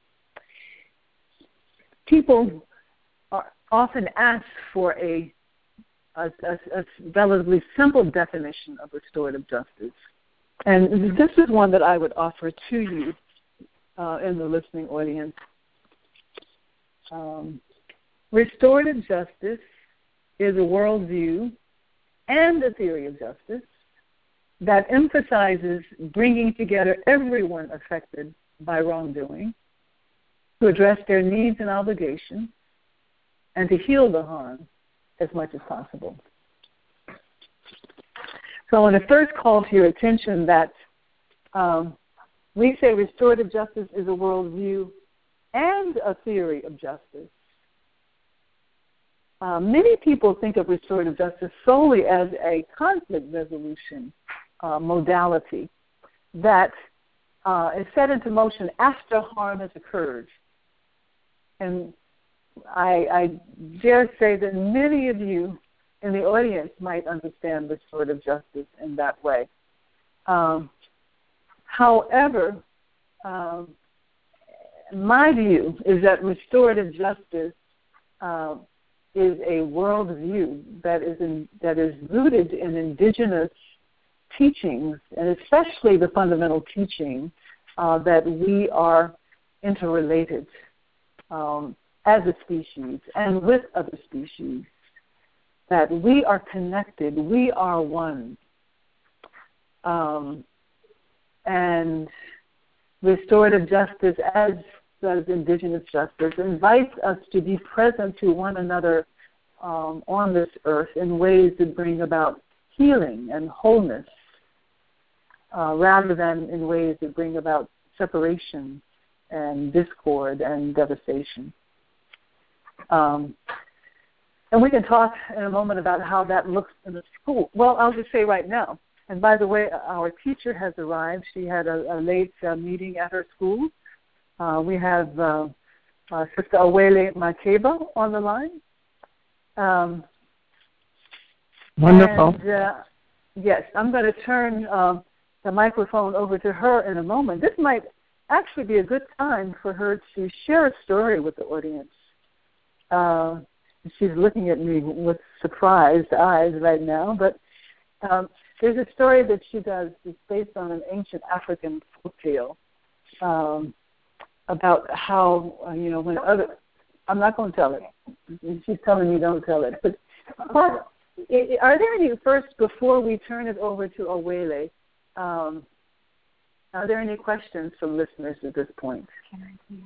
people are often asked for a, a, a, a relatively simple definition of restorative justice. And this is one that I would offer to you uh, in the listening audience. Um, restorative justice is a worldview and a theory of justice that emphasizes bringing together everyone affected by wrongdoing to address their needs and obligations and to heal the harm as much as possible. So I want to first call to your attention that um, we say restorative justice is a worldview and a theory of justice uh, many people think of restorative justice solely as a conflict resolution uh, modality that uh, is set into motion after harm has occurred. And I, I dare say that many of you in the audience might understand restorative justice in that way. Um, however, um, my view is that restorative justice uh, is a worldview that is in, that is rooted in indigenous teachings, and especially the fundamental teaching uh, that we are interrelated um, as a species and with other species, that we are connected, we are one. Um, and restorative justice, as does indigenous justice, invites us to be present to one another um, on this earth in ways that bring about healing and wholeness, uh, rather than in ways that bring about separation and discord and devastation. Um, and we can talk in a moment about how that looks in the school. Well, I'll just say right now, and by the way, our teacher has arrived. She had a, a late uh, meeting at her school. Uh, we have uh, uh, Sister Awele Makeba on the line. Um, Wonderful. And, uh, yes, I'm going to turn uh, the microphone over to her in a moment. This might actually be a good time for her to share a story with the audience. Uh, she's looking at me with surprised eyes right now, but um, there's a story that she does that's based on an ancient African folk tale um, about how, uh, you know, when other, I'm not going to tell it. She's telling me don't tell it. But what, are there any, first, before we turn it over to Awele, um, are there any questions from listeners at this point? Can I see?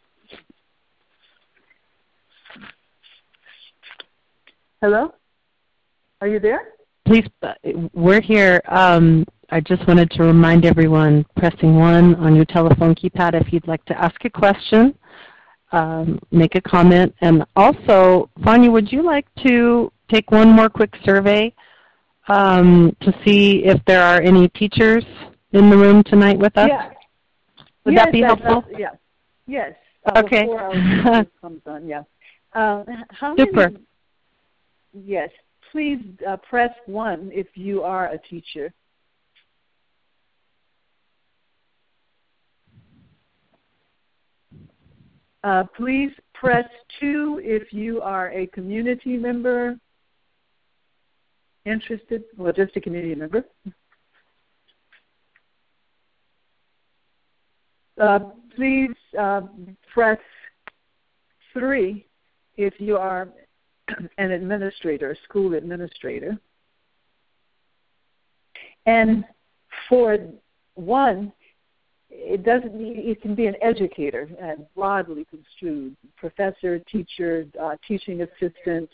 Hello? Are you there? Please, we're here. Um, I just wanted to remind everyone, pressing one on your telephone keypad if you'd like to ask a question, um, make a comment. And also, Fania, would you like to take one more quick survey um, to see if there are any teachers in the room tonight with us? Yeah. Would yes, that be helpful? Uh, yeah. Yes. Uh, okay. Before our comes on, yeah. Uh, how Super. Many, yes. Please uh, press one if you are a teacher. Uh, please press two if you are a community member interested, well, just a community member. Uh, please uh, press three if you are an administrator, a school administrator. And for one, it doesn't mean it can be an educator and broadly construed, professor, teacher, uh, teaching assistant.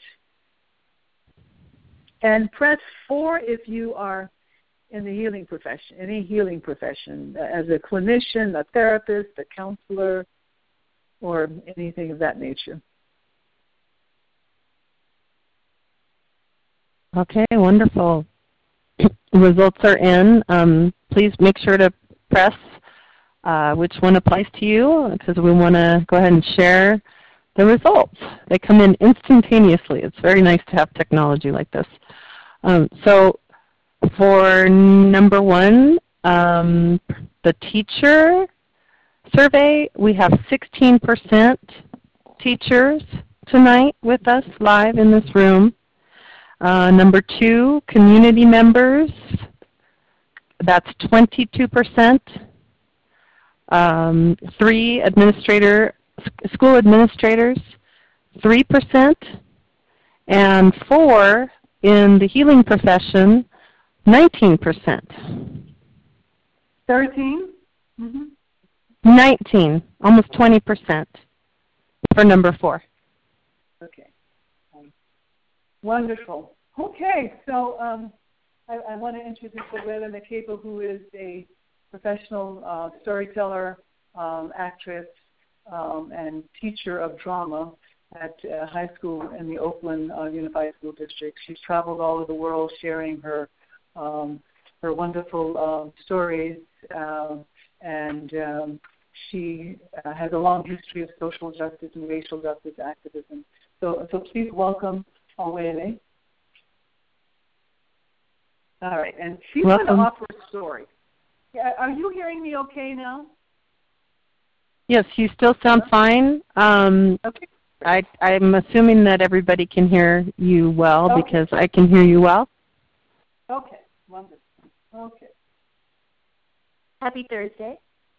And press four if you are in the healing profession, any healing profession, as a clinician, a therapist, a counselor, or anything of that nature. Okay, wonderful. Results are in. Um, please make sure to press uh, which one applies to you, because we want to go ahead and share the results. They come in instantaneously. It's very nice to have technology like this. Um, so for number one, um, the teacher survey, we have sixteen percent teachers tonight with us live in this room. Uh, number two, community members, that's twenty-two percent. Um, three, administrator, school administrators, three percent. And four, in the healing profession, nineteen percent. thirteen? Mm-hmm. nineteen, almost twenty percent for number four. Okay. Wonderful. Okay, so um, I, I want to introduce Awele Makeba, who is a professional uh, storyteller, um, actress, um, and teacher of drama. at uh, high school in the Oakland uh, Unified School District. She's traveled all over the world sharing her um, her wonderful uh, stories, uh, and um, she uh, has a long history of social justice and racial justice activism. So, so please welcome Awele. All right, and she's Welcome. going to offer a story. Yeah, are you hearing me okay now? Yes, you still sound fine. Um, Okay. I, I'm assuming that everybody can hear you well Okay. because I can hear you well. Okay, wonderful. Okay. Happy Thursday.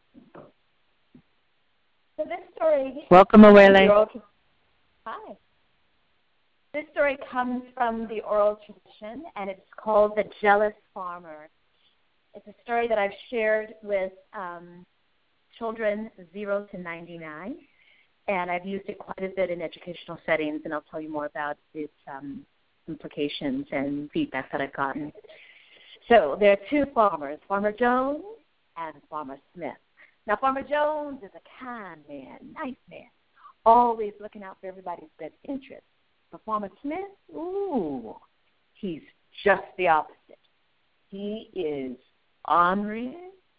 So this story... Welcome, Awele. Hi. This story comes from the oral tradition, and it's called The Jealous Farmer. It's a story that I've shared with um, children zero to ninety-nine, and I've used it quite a bit in educational settings, and I'll tell you more about its um, implications and feedback that I've gotten. So there are two farmers, Farmer Jones and Farmer Smith. Now, Farmer Jones is a kind man, nice man, always looking out for everybody's best interest. But Farmer Smith, ooh, he's just the opposite. He is ornery.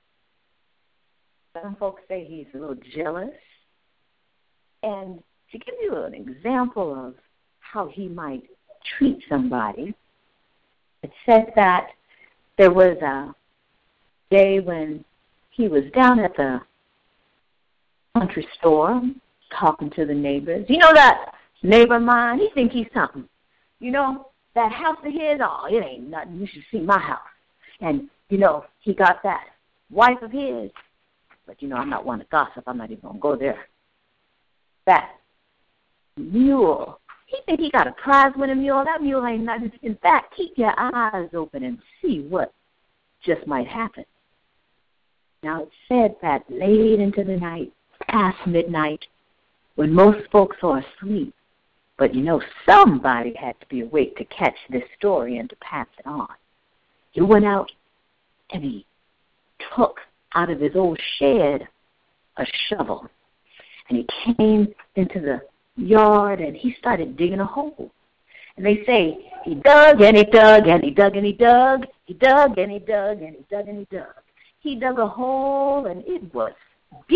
Some folks say he's a little jealous. And to give you an example of how he might treat somebody, it said that there was a day when he was down at the country store talking to the neighbors. You know that neighbor of mine, he think he's something. You know, that house of his, oh, it ain't nothing. You should see my house. And, you know, he got that wife of his. But, you know, I'm not one to gossip. I'm not even going to go there. That mule, he think he got a prize-winning mule. That mule ain't nothing. In fact, keep your eyes open and see what just might happen. Now, it said that late into the night, past midnight, when most folks are asleep, but, you know, somebody had to be awake to catch this story and to pass it on. He went out and he took out of his old shed a shovel. And he came into the yard and he started digging a hole. And they say he dug and he dug and he dug and he dug. He dug and he dug and he dug and he dug. He dug a hole and it was deep.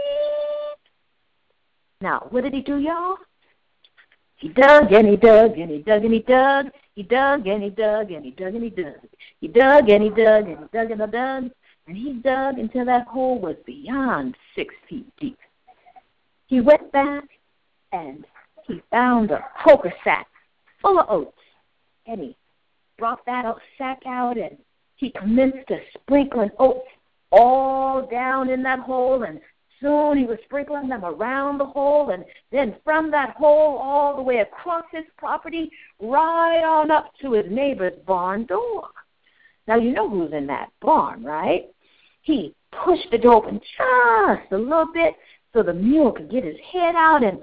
Now, what did he do, y'all? He dug and he dug and he dug and he dug. He dug and he dug and he dug and he dug. He dug and he dug and he dug and he dug. And he dug until that hole was beyond six feet deep. He went back and he found a poker sack full of oats. And he brought that sack out and he commenced to sprinkling oats all down in that hole. And soon he was sprinkling them around the hole, and then from that hole all the way across his property, right on up to his neighbor's barn door. Now, you know who's in that barn, right? He pushed the door open just a little bit so the mule could get his head out, and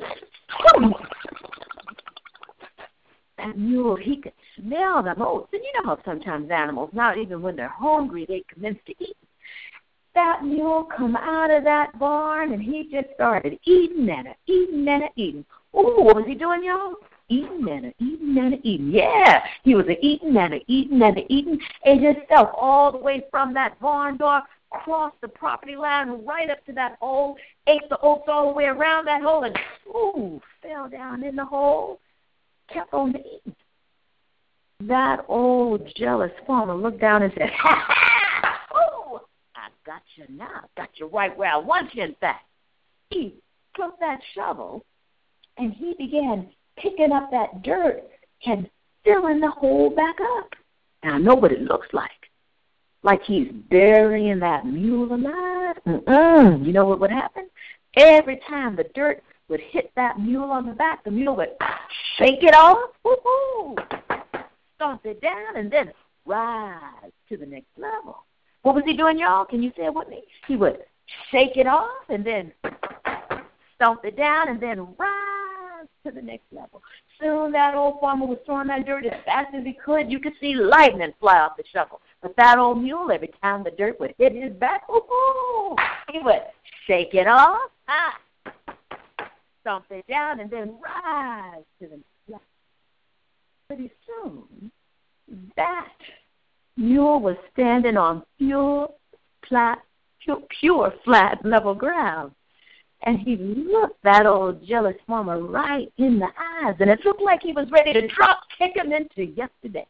that mule, he could smell them oats. And you know how sometimes animals, not even when they're hungry, they commence to eat. That mule come out of that barn, and he just started eating and a eating and a eating. Oh, what was he doing, y'all? Eating and a eating and a eating. Yeah, he was a eating and a eating and a eating, ate himself all the way from that barn door, crossed the property line right up to that hole, ate the oats all the way around that hole, and ooh, fell down in the hole, kept on eating. That old jealous farmer looked down and said, ha ha! Oh, I got you now. Got you right where I want you, in fact. He took that shovel and he began picking up that dirt and filling the hole back up. And I know what it looks like. Like he's burying that mule alive. Mm-mm. You know what would happen? Every time the dirt would hit that mule on the back, the mule would shake it off, woo-hoo, stomp it down, and then rise to the next level. What was he doing, y'all? Can you say it with me? He would shake it off and then stomp it down and then rise to the next level. Soon that old farmer was throwing that dirt as fast as he could. You could see lightning fly off the shovel. But that old mule, every time the dirt would hit his back, woo-hoo, he would shake it off, ah, stomp it down, and then rise to the left. Pretty soon, that mule was standing on pure, flat, pure, pure, flat, level ground. And he looked that old jealous farmer right in the eyes, and it looked like he was ready to drop kick him into yesterday.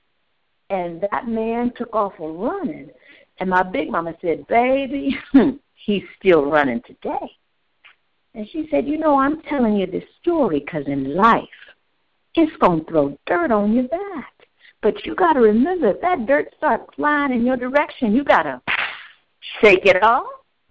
And that man took off a running. And my big mama said, baby, he's still running today. And she said, you know, I'm telling you this story because in life, it's going to throw dirt on your back. But you got to remember, if that dirt starts flying in your direction, you got to shake it off,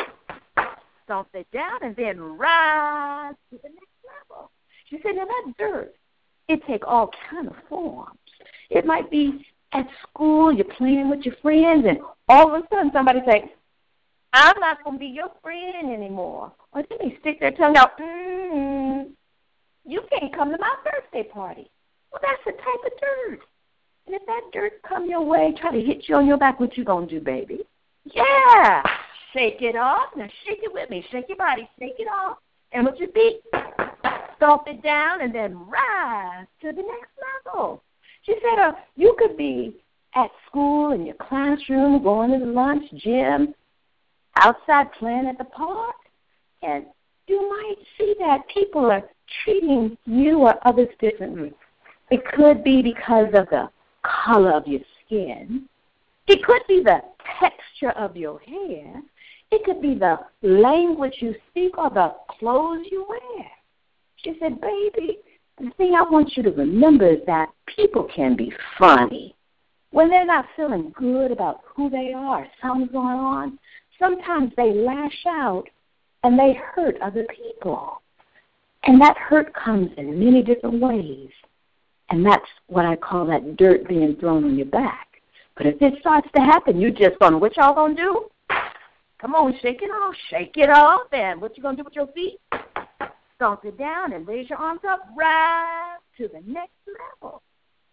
stomp it down, and then rise to the next level. She said, now that dirt, it take all kind of forms. It might be at school, you're playing with your friends, and all of a sudden somebody say, I'm not going to be your friend anymore. Or then they stick their tongue out, mm, you can't come to my birthday party. Well, that's the type of dirt. And if that dirt come your way, try to hit you on your back, what you going to do, baby? Yeah, shake it off. Now shake it with me. Shake your body. Shake it off. And with your feet, stomp it down, and then rise to the next level. She said, uh, you could be at school in your classroom, going to the lunch, gym, outside playing at the park, and you might see that people are treating you or others differently. It could be because of the color of your skin. It could be the texture of your hair. It could be the language you speak or the clothes you wear. She said, baby, the thing I want you to remember is that people can be funny. When they're not feeling good about who they are, something's going on, sometimes they lash out and they hurt other people. And that hurt comes in many different ways. And that's what I call that dirt being thrown on your back. But if it starts to happen, you just going to, what y'all going to do? Come on, shake it off. Shake it off. And what you going to do with your feet? Stomp it down and raise your arms up. Rise to the next level.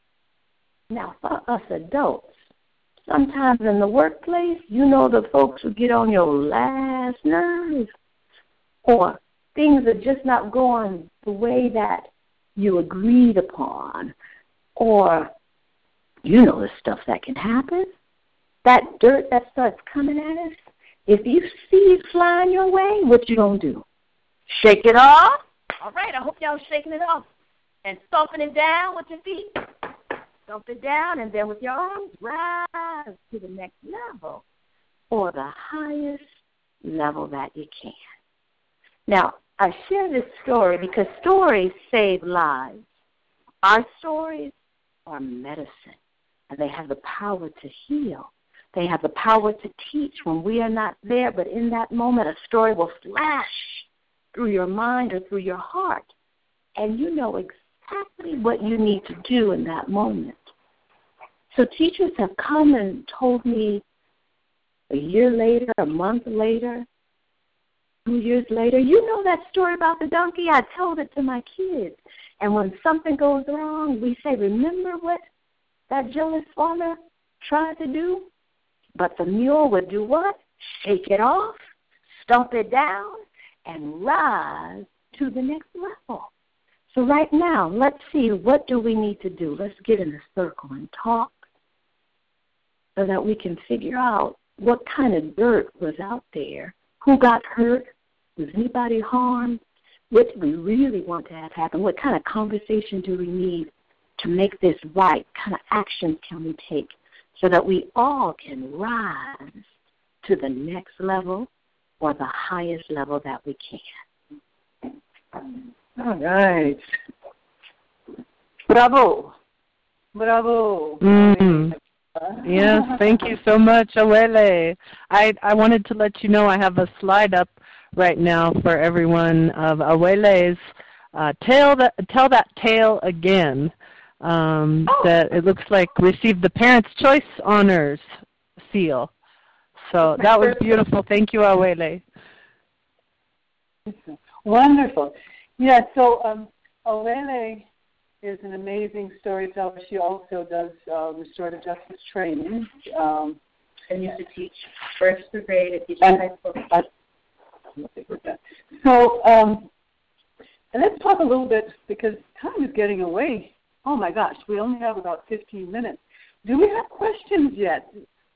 Now, for us adults, sometimes in the workplace, you know the folks who get on your last nerve, or things are just not going the way that you agreed upon, or you know the stuff that can happen, that dirt that starts coming at us. If you see it flying your way, what you going to do? Shake it off. All right, I hope y'all shaking it off. And stomping it down with your feet. Stomp it down, and then with your arms, rise to the next level, or the highest level that you can. Now, I share this story because stories save lives. Our stories are medicine, and they have the power to heal. They have the power to teach when we are not there, but in that moment, a story will flash through your mind or through your heart, and you know exactly what you need to do in that moment. So teachers have come and told me a year later, a month later, two years later, you know that story about the donkey? I told it to my kids. And when something goes wrong, we say, remember what that jealous farmer tried to do? But the mule would do what? Shake it off, stomp it down, and rise to the next level. So right now, let's see, what do we need to do? Let's get in a circle and talk so that we can figure out what kind of dirt was out there, who got hurt, was anybody harmed, what do we really want to have happen, what kind of conversation do we need to make this right, what kind of actions can we take so that we all can rise to the next level or the highest level that we can. All right. Bravo. Bravo. Mm. Yes, thank you so much, Awele. I, I wanted to let you know I have a slide up right now for everyone of Awele's uh, tale that, Tell That Tale Again, um, oh. that it looks like received the Parents' Choice Honors seal. So that was beautiful. Thank you, Awele. Wonderful. Yeah, so um, Awele is an amazing storyteller. She also does uh, restorative justice training. Um, and used to teach first grade at the high school. So um, And let's talk a little bit, because time is getting away. Oh, my gosh, we only have about fifteen minutes. Do we have questions yet?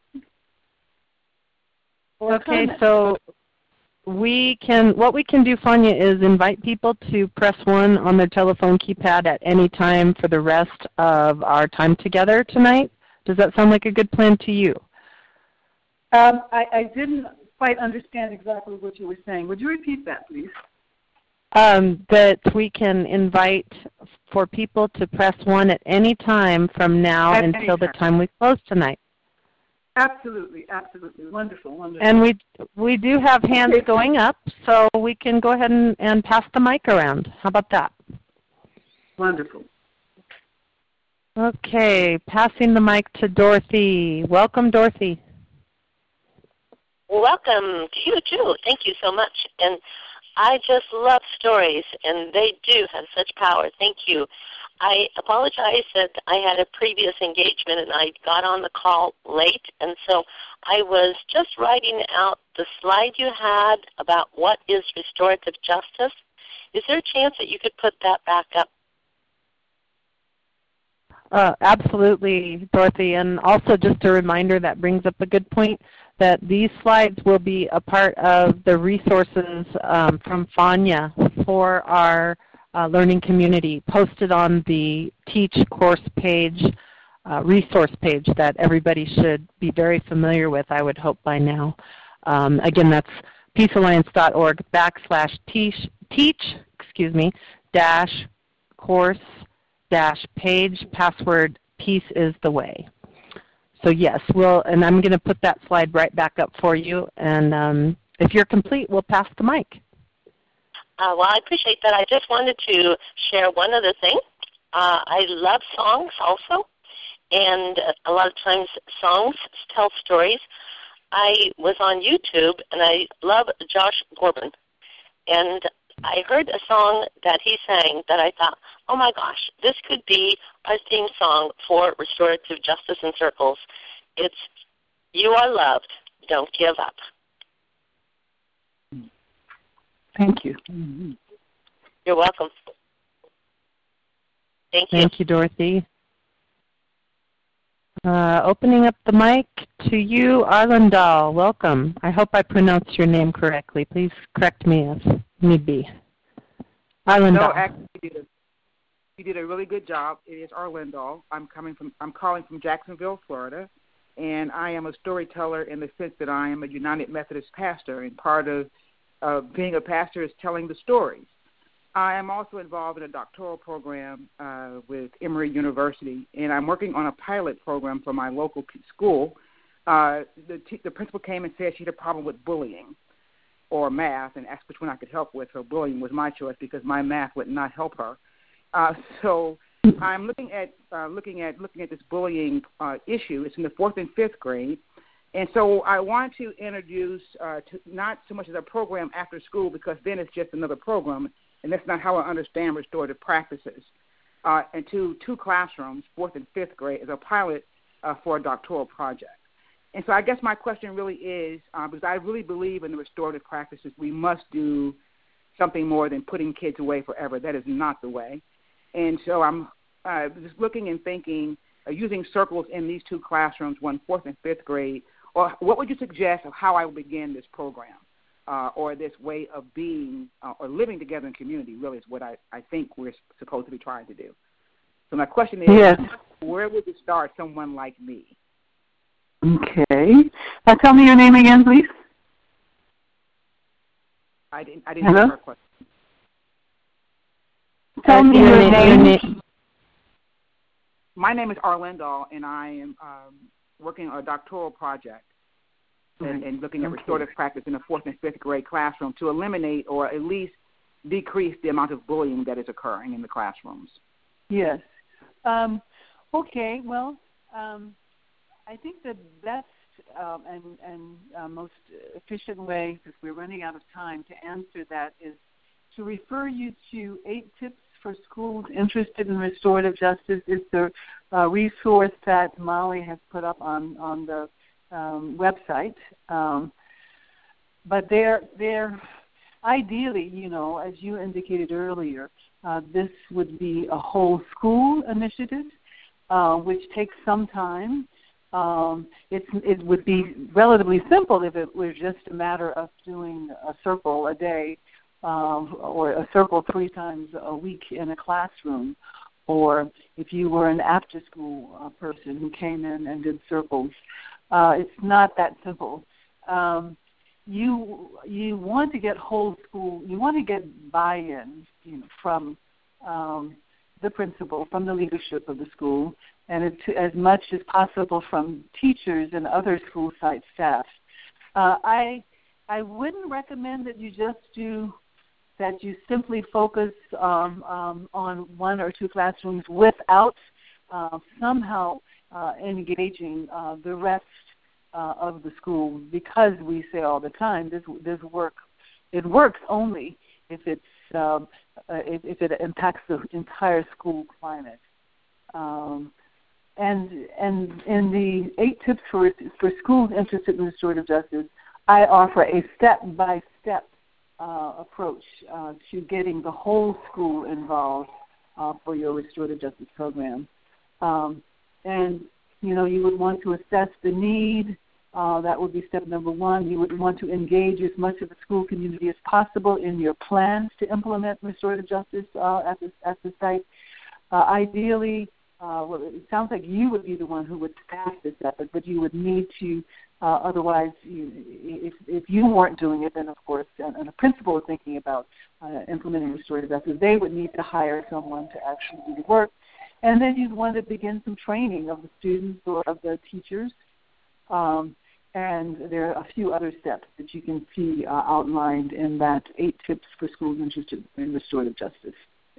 Or okay, comments? so we can, what we can do, Fania, is invite people to press one on their telephone keypad at any time for the rest of our time together tonight. Does that sound like a good plan to you? Um, I, I didn't quite understand exactly what you were saying. Would you repeat that, please? Um, that we can invite for people to press one at any time from now At until any the time. time we close tonight. Absolutely, absolutely. Wonderful, wonderful. And we we do have hands going up, so we can go ahead and, and pass the mic around. How about that? Wonderful. Okay, passing the mic to Dorothy. Welcome, Dorothy. Welcome to you, too. Thank you so much. And I just love stories, and they do have such power. Thank you. I apologize that I had a previous engagement and I got on the call late, and so I was just writing out the slide you had about what is restorative justice. Is there a chance that you could put that back up? Uh, absolutely, Dorothy. And also just a reminder, that brings up a good point, that these slides will be a part of the resources um, from Fania for our uh, learning community, posted on the Teach course page, uh, resource page that everybody should be very familiar with, I would hope by now. Um, again, that's peacealliance.org backslash teach, teach, excuse me, dash course dash page, password peace is the way. So yes, we'll, and I'm going to put that slide right back up for you. And um, if you're complete, we'll pass the mic. Uh, well, I appreciate that. I just wanted to share one other thing. Uh, I love songs also, and a lot of times songs tell stories. I was on YouTube, and I love Josh Corbin, and I heard a song that he sang that I thought, oh my gosh, this could be our theme song for Restorative Justice in Circles. It's You Are Loved, Don't Give Up. Thank you. Mm-hmm. You're welcome. Thank you. Thank you, Dorothy. Uh, opening up the mic to you, Arlindal. Welcome. I hope I pronounced your name correctly. Please correct me if need be. Arlindal. No, actually, you did, a, you did a really good job. It is Arlindal. I'm coming from. I'm calling from Jacksonville, Florida, and I am a storyteller in the sense that I am a United Methodist pastor, and part of uh, being a pastor is telling the stories. I am also involved in a doctoral program uh, with Emory University, and I'm working on a pilot program for my local school. Uh, the, t- the principal came and said she had a problem with bullying or math, and asked which one I could help with. So bullying was my choice because my math would not help her. Uh, so I'm looking at uh, looking at looking at this bullying uh, issue. It's in the fourth and fifth grade, and so I want to introduce uh, to not so much as a program after school, because then it's just another program. And that's not how I understand restorative practices. Uh, and to two classrooms, fourth and fifth grade, as a pilot uh, for a doctoral project. And so I guess my question really is, uh, because I really believe in the restorative practices, we must do something more than putting kids away forever. That is not the way. And so I'm uh, just looking and thinking, uh, using circles in these two classrooms, one fourth and fifth grade, or what would you suggest of how I would begin this program? Uh, or this way of being uh, or living together in community really is what I, I think we're supposed to be trying to do. So my question is, yes. Where would you start someone like me? Okay. Now tell me your name again, please. I didn't, I didn't Hello? hear her question. Tell me your name. name. My name is Arlindal, and I am um, working on a doctoral project. And, and looking at okay. restorative practice in the fourth and fifth grade classroom to eliminate or at least decrease the amount of bullying that is occurring in the classrooms. Yes. Um, okay. Well, um, I think the best um, and, and uh, most efficient way, because we're running out of time, to answer that is to refer you to Eight Tips for Schools Interested in Restorative Justice. It's the uh, resource that Molly has put up on, on the Um, website, um, but they're they're ideally, you know, as you indicated earlier, uh, this would be a whole school initiative, uh, which takes some time. Um, it's, it would be relatively simple if it was just a matter of doing a circle a day um, or a circle three times a week in a classroom, or if you were an after-school uh, person who came in and did circles. Uh, it's not that simple. Um, you you want to get whole school, you want to get buy-in, you know, from um, the principal, from the leadership of the school, and it, as much as possible from teachers and other school site staff. Uh, I I wouldn't recommend that you just do that. You simply focus um, um, on one or two classrooms without uh, somehow uh, engaging uh, the rest uh, of the school, because we say all the time this this work it works only if it's um, uh, if, if it impacts the entire school climate. Um, and and in the eight tips for for schools interested in restorative justice, I offer a step-by-step uh, approach uh, to getting the whole school involved uh, for your restorative justice program. Um, and you know, you would want to assess the need. Uh, that would be step number one. You would want to engage as much of the school community as possible in your plans to implement restorative justice uh, at, the, at the site. Uh, ideally, uh, well, it sounds like you would be the one who would staff this effort, but you would need to, uh, otherwise, you, if, if you weren't doing it, then of course, and, and a principal is thinking about uh, implementing restorative justice, they would need to hire someone to actually do the work. And then you'd want to begin some training of the students or of the teachers. Um, and there are a few other steps that you can see uh, outlined in that eight tips for schools interested in restorative justice.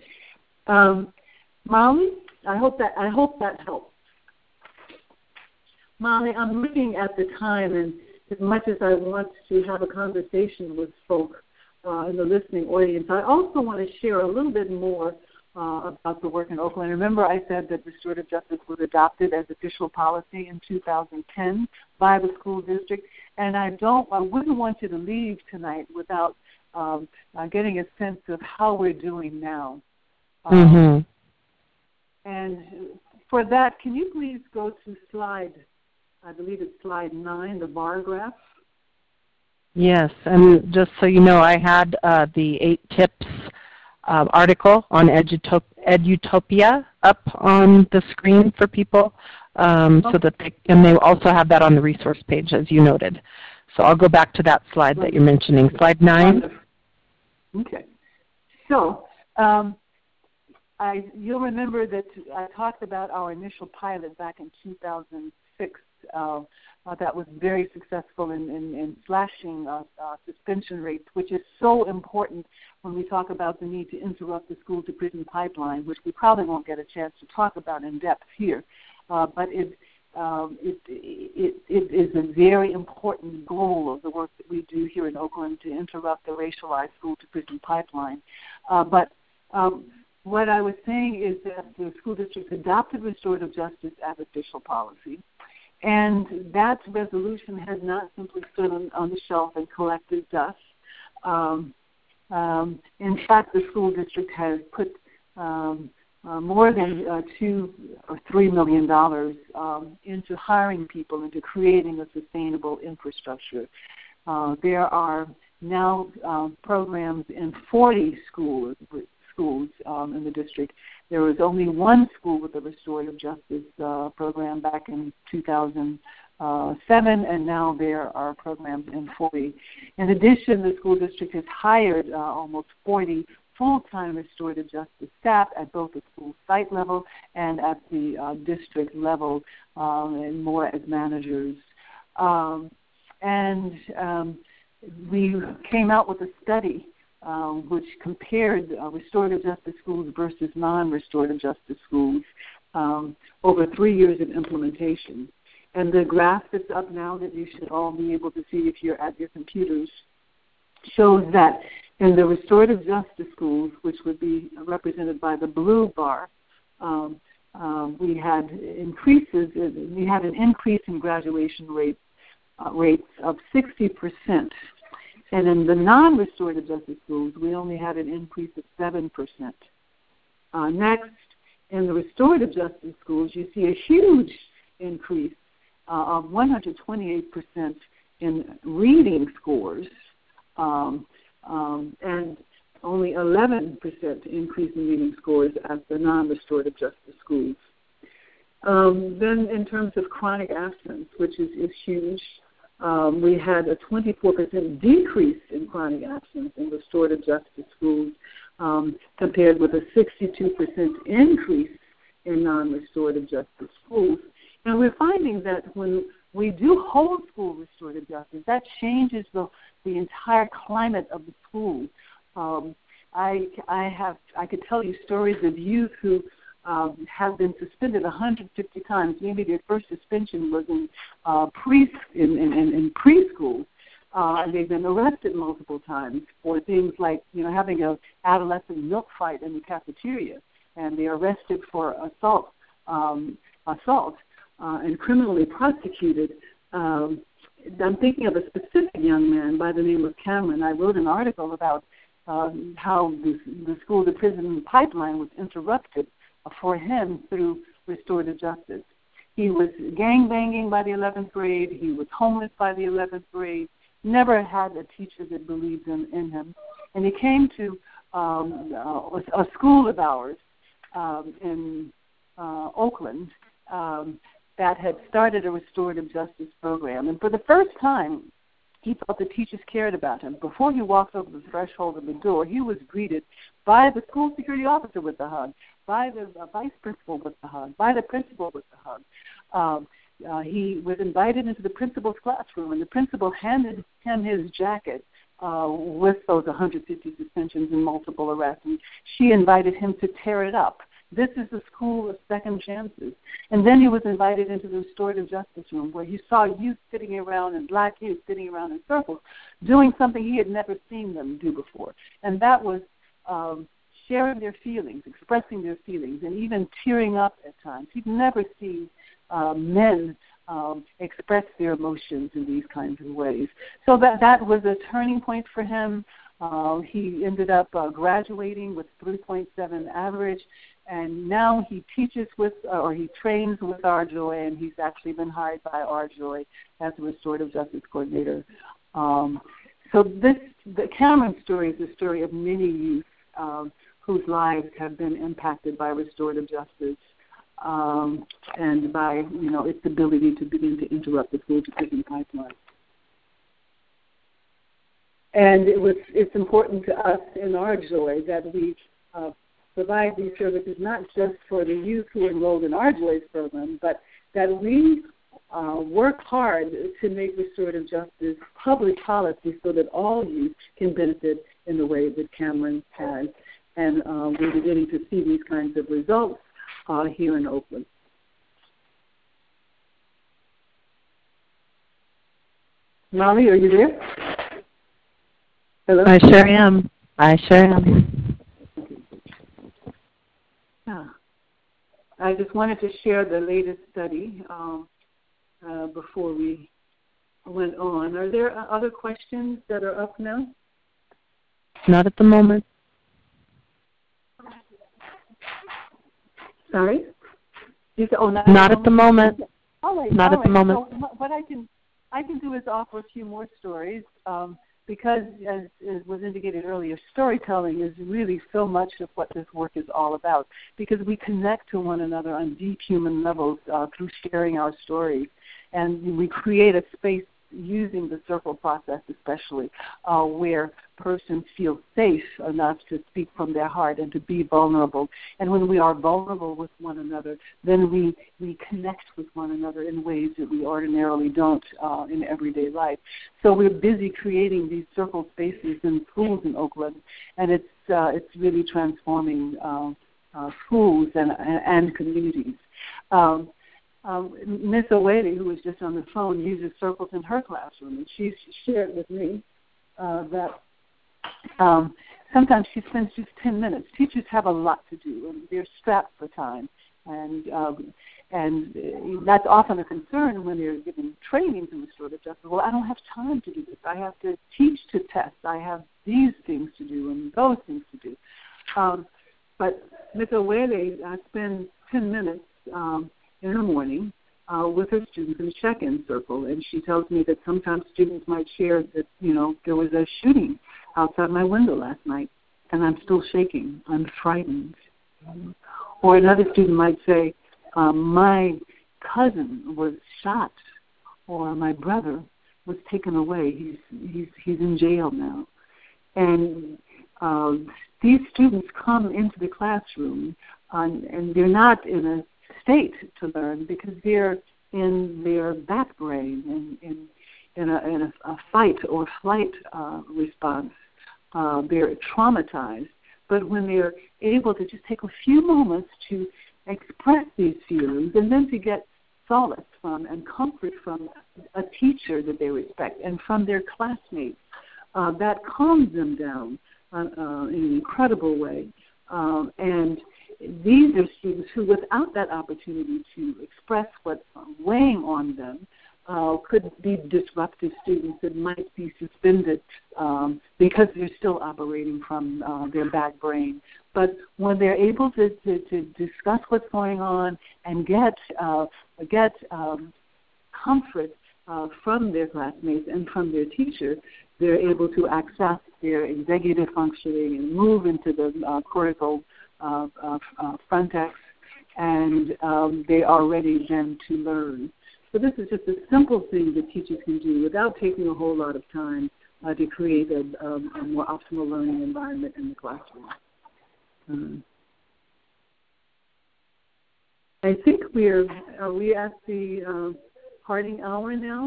Um, Molly, I hope that I hope that helps. Molly, I'm looking at the time, and as much as I want to have a conversation with folk uh, in the listening audience, I also want to share a little bit more Uh, about the work in Oakland. Remember, I said that restorative justice was adopted as official policy in two thousand ten by the school district, and I don't, I wouldn't want you to leave tonight without um, uh, getting a sense of how we're doing now. Um, mm-hmm. And for that, can you please go to slide, I believe it's slide nine, the bar graph? Yes, and just so you know, I had uh, the eight tips Uh, article on Edutop- Edutopia up on the screen for people, um, so that they, and they also have that on the resource page, as you noted. So I'll go back to that slide that you're mentioning, slide nine. Okay. So um, I, you'll remember that I talked about our initial pilot back in two thousand six. Uh, uh, that was very successful in, in, in slashing uh, uh, suspension rates, which is so important when we talk about the need to interrupt the school-to-prison pipeline, which we probably won't get a chance to talk about in depth here. Uh, but it, um, it, it, it is a very important goal of the work that we do here in Oakland to interrupt the racialized school-to-prison pipeline. Uh, but um, what I was saying is that the school district adopted restorative justice as official policy. And that resolution has not simply stood on, on the shelf and collected dust. Um, um, in fact, the school district has put um, uh, more than uh, two or three million dollars um, into hiring people, into creating a sustainable infrastructure. Uh, there are now uh, programs in forty schools. schools um, in the district. There was only one school with a restorative justice uh, program back in two thousand seven, and now there are programs in forty. In addition, the school district has hired uh, almost forty full-time restorative justice staff at both the school site level and at the uh, district level, um, and more as managers. Um, and um, we came out with a study Uh, which compared uh, restorative justice schools versus non-restorative justice schools um, over three years of implementation. And the graph that's up now that you should all be able to see if you're at your computers shows that in the restorative justice schools, which would be represented by the blue bar, um, uh, we had increases, we had an increase in graduation rates, uh, rates of sixty percent. And in the non-restorative justice schools, we only had an increase of seven percent. Uh, next, in the restorative justice schools, you see a huge increase uh, of one hundred twenty-eight percent in reading scores, um, um, and only eleven percent increase in reading scores at the non-restorative justice schools. Um, then in terms of chronic absence, which is, is huge, um, we had a twenty-four percent decrease in chronic absence in restorative justice schools um, compared with a sixty-two percent increase in non-restorative justice schools. And we're finding that when we do whole school restorative justice, that changes the, the entire climate of the school. Um, I, I have I could tell you stories of youth who um, have been suspended one hundred fifty times. Maybe their first suspension was in uh, pre in, in, in preschool, uh, and they've been arrested multiple times for things like you know having an adolescent milk fight in the cafeteria, and they're arrested for assault, um, assault, uh, and criminally prosecuted. Um, I'm thinking of a specific young man by the name of Cameron. I wrote an article about Um, how the, the school-to-prison pipeline was interrupted for him through restorative justice. He was gang-banging by the eleventh grade. He was homeless by the eleventh grade, never had a teacher that believed in, in him. And he came to um, a, a school of ours um, in uh, Oakland um, that had started a restorative justice program. And for the first time, he felt the teachers cared about him. Before he walked over the threshold of the door, he was greeted by the school security officer with a hug, by the uh, vice principal with a hug, by the principal with a hug. Um, uh, he was invited into the principal's classroom, and the principal handed him his jacket uh, with those one hundred fifty suspensions and multiple arrests. And she invited him to tear it up. This is the school of second chances. And then he was invited into the restorative justice room where he saw youth sitting around and black youth sitting around in circles doing something he had never seen them do before. And that was um, sharing their feelings, expressing their feelings, and even tearing up at times. He'd never seen uh, men um, express their emotions in these kinds of ways. So that, that was a turning point for him. Uh, he ended up uh, graduating with three point seven average. And now he teaches with, uh, or he trains with R Joy, and he's actually been hired by R Joy as a restorative justice coordinator. Um, so this, the Cameron story is a story of many youth um, whose lives have been impacted by restorative justice um, and by, you know, its ability to begin to interrupt the school-to-prison pipeline. And it was, it's important to us in R Joy that we uh, provide these services not just for the youth who are enrolled in R Joy's program, but that we uh, work hard to make restorative justice public policy so that all youth can benefit in the way that Cameron has. And uh, we're beginning to see these kinds of results uh, here in Oakland. Molly, are you there? Hello? I sure am. I sure am. Yeah. I just wanted to share the latest study um, uh, before we went on. Are there other questions that are up now? Not at the moment. Sorry? You said, oh, not, not at the moment. All right. Not all at the right. moment. So what I can I can do is offer a few more stories. Um, Because, as, as was indicated earlier, storytelling is really so much of what this work is all about, because we connect to one another on deep human levels uh, through sharing our stories, and we create a space using the circle process especially, uh, where persons feel safe enough to speak from their heart and to be vulnerable. And when we are vulnerable with one another, then we, we connect with one another in ways that we ordinarily don't uh, in everyday life. So we're busy creating these circle spaces in schools in Oakland, and it's, uh, it's really transforming uh, uh, schools and, and communities. Um, Um, Miss Owedi, who was just on the phone, uses circles in her classroom, and she shared with me uh, that um, sometimes she spends just ten minutes. Teachers have a lot to do, and they're strapped for time. And um, and that's often a concern when they're given trainings in restorative justice. Well, I don't have time to do this. I have to teach to test. I have these things to do and those things to do. Um, but Miz Owele, I spend ten minutes um, in the morning uh, with her students in a check-in circle, and she tells me that sometimes students might share that, you know, there was a shooting outside my window last night, and I'm still shaking. I'm frightened. Or another student might say, um, my cousin was shot, or my brother was taken away. He's he's he's in jail now. And uh, these students come into the classroom, um, and they're not in a state to learn because they're in their back brain, in in, in, a, in a, a fight or flight uh, response. Uh, they're traumatized. But when they're able to just take a few moments to express these feelings and then to get solace from and comfort from a teacher that they respect and from their classmates, uh, that calms them down uh, uh, in an incredible way. Um, and these are students who, without that opportunity to express what's weighing on them, Uh, could be disruptive students that might be suspended um, because they're still operating from uh, their back brain. But when they're able to, to, to discuss what's going on and get uh, get um, comfort uh, from their classmates and from their teacher, they're able to access their executive functioning and move into the uh, cortical uh, uh, uh, frontex, and um, they are ready then to learn. So this is just a simple thing that teachers can do without taking a whole lot of time uh, to create a, um, a more optimal learning environment in the classroom. Um, I think we're are we at the uh, parting hour now,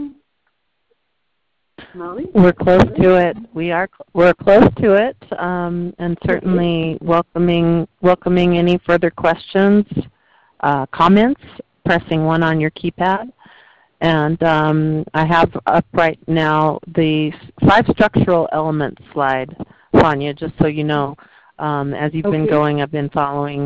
Molly? We're close to it. We are we're close to it, um, and certainly welcoming welcoming any further questions, uh, comments. Pressing one on your keypad. And um, I have up right now the five structural elements slide, Sonia, just so you know. Um, as you've okay. been going, I've been following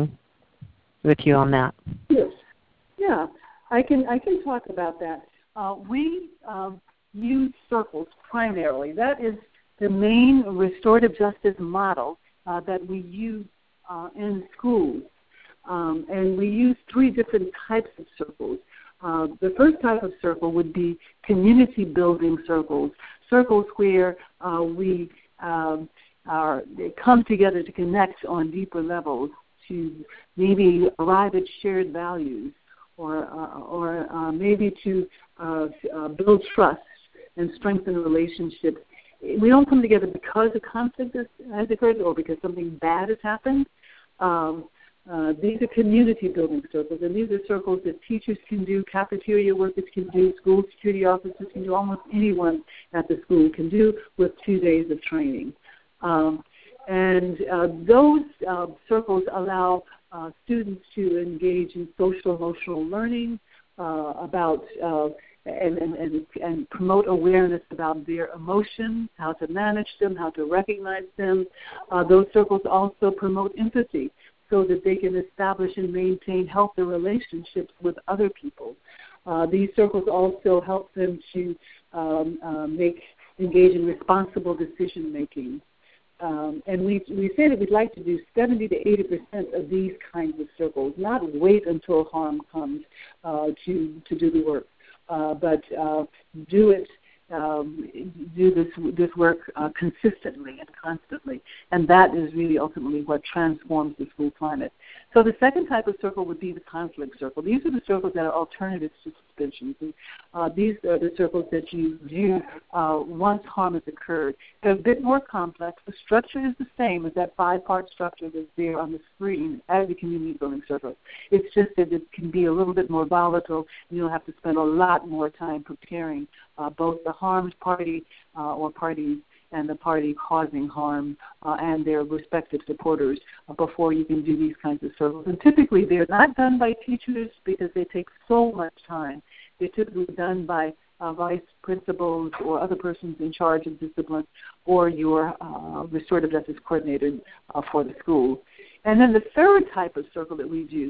with you on that. Yes. Yeah, I can I can talk about that. Uh, we um, use circles primarily. That is the main restorative justice model uh, that we use uh, in schools. Um, and we use three different types of circles. Uh, the first type of circle would be community building circles, circles where uh, we um, are they come together to connect on deeper levels, to maybe arrive at shared values, or uh, or uh, maybe to uh, uh, build trust and strengthen relationships. We don't come together because a conflict has, has occurred or because something bad has happened. Um, Uh, these are community-building circles, and these are circles that teachers can do, cafeteria workers can do, school security officers can do, almost anyone at the school can do with two days of training. Um, and uh, those uh, circles allow uh, students to engage in social-emotional learning uh, about uh, and, and, and, and promote awareness about their emotions, how to manage them, how to recognize them. Uh, those circles also promote empathy, so that they can establish and maintain healthy relationships with other people. Uh, these circles also help them to um, uh, make engage in responsible decision making. Um, and we we say that we'd like to do seventy to eighty percent of these kinds of circles, not wait until harm comes uh, to to do the work, uh, but uh, do it. Um, do this this work uh, consistently and constantly, and that is really ultimately what transforms the school climate. So the second type of circle would be the conflict circle. These are the circles that are alternatives to suspensions. And, uh, these are the circles that you do uh, once harm has occurred. They're a bit more complex. The structure is the same as that five-part structure that's there on the screen as the community building circle. It's just that it can be a little bit more volatile, and you'll have to spend a lot more time preparing uh, both the harmed party uh, or parties and the party causing harm uh, and their respective supporters uh, before you can do these kinds of circles. And typically they're not done by teachers because they take so much time. They're typically done by uh, vice principals or other persons in charge of discipline or your uh, restorative justice coordinator uh, for the school. And then the third type of circle that we do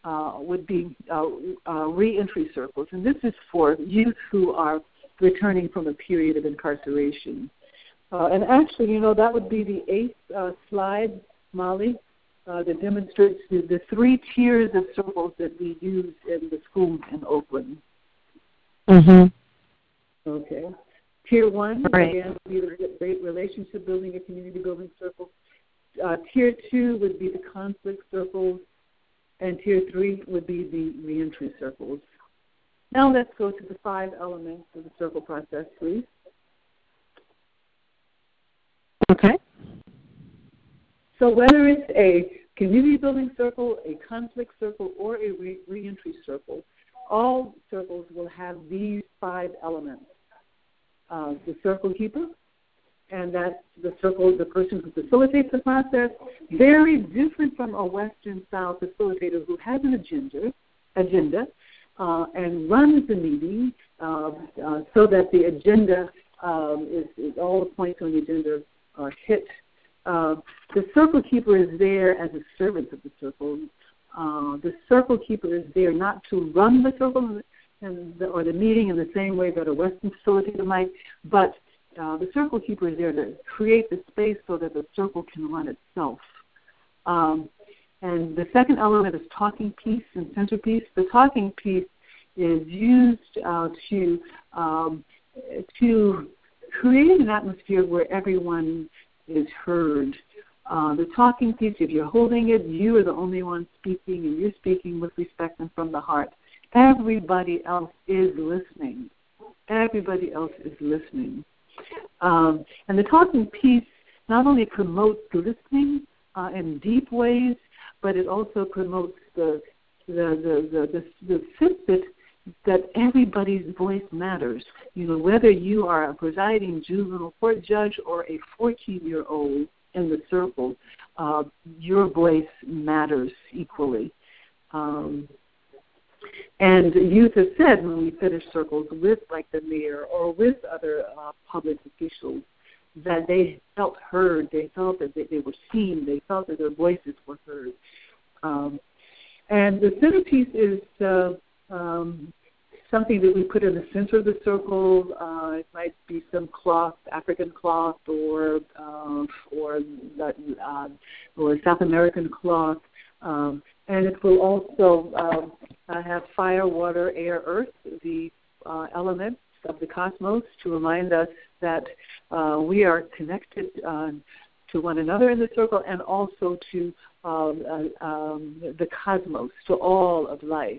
uh, would be uh, uh, reentry circles. And this is for youth who are returning from a period of incarceration. Uh, and actually, you know, that would be the eighth uh, slide, Molly, uh, that demonstrates the, the three tiers of circles that we use in the schools in Oakland. Mm-hmm. Okay. Tier one, right. again, would be the great relationship building or community building circles. Uh, tier two would be the conflict circles, and tier three would be the reentry circles. Now let's go to the five elements of the circle process, please. Okay. So whether it's a community building circle, a conflict circle, or a re- reentry circle, all circles will have these five elements. Uh, the circle keeper, and that's the circle, the person who facilitates the process, very different from a Western-style facilitator who has an agenda, agenda uh, and runs the meeting uh, uh, so that the agenda um, is, is all the points on the agenda are hit. Uh, the circle keeper is there as a servant of the circle. Uh, the circle keeper is there not to run the circle and the, or the meeting in the same way that a Western facilitator might, but uh, the circle keeper is there to create the space so that the circle can run itself. Um, and the second element is talking piece and centerpiece. The talking piece is used uh, to um, to create an atmosphere where everyone is heard. Uh, the talking piece, if you're holding it, you are the only one speaking, and you're speaking with respect and from the heart. Everybody else is listening. Everybody else is listening. Um, and the talking piece not only promotes listening uh, in deep ways, but it also promotes the the the the, the, the sense that, that everybody's voice matters. You know, whether you are a presiding juvenile court judge or a fourteen-year-old in the circle, uh, your voice matters equally. Um, And youth have said when we finish circles with, like, the mayor or with other uh, public officials, that they felt heard, they felt that they, they were seen, they felt that their voices were heard. Um, and the centerpiece is uh, um, something that we put in the center of the circle. Uh, it might be some cloth, African cloth, or uh, or uh, or South American cloth. Um, and it will also um, uh, have fire, water, air, earth, the uh, elements of the cosmos, to remind us that uh, we are connected uh, to one another in the circle, and also to um, uh, um, the cosmos, to all of life.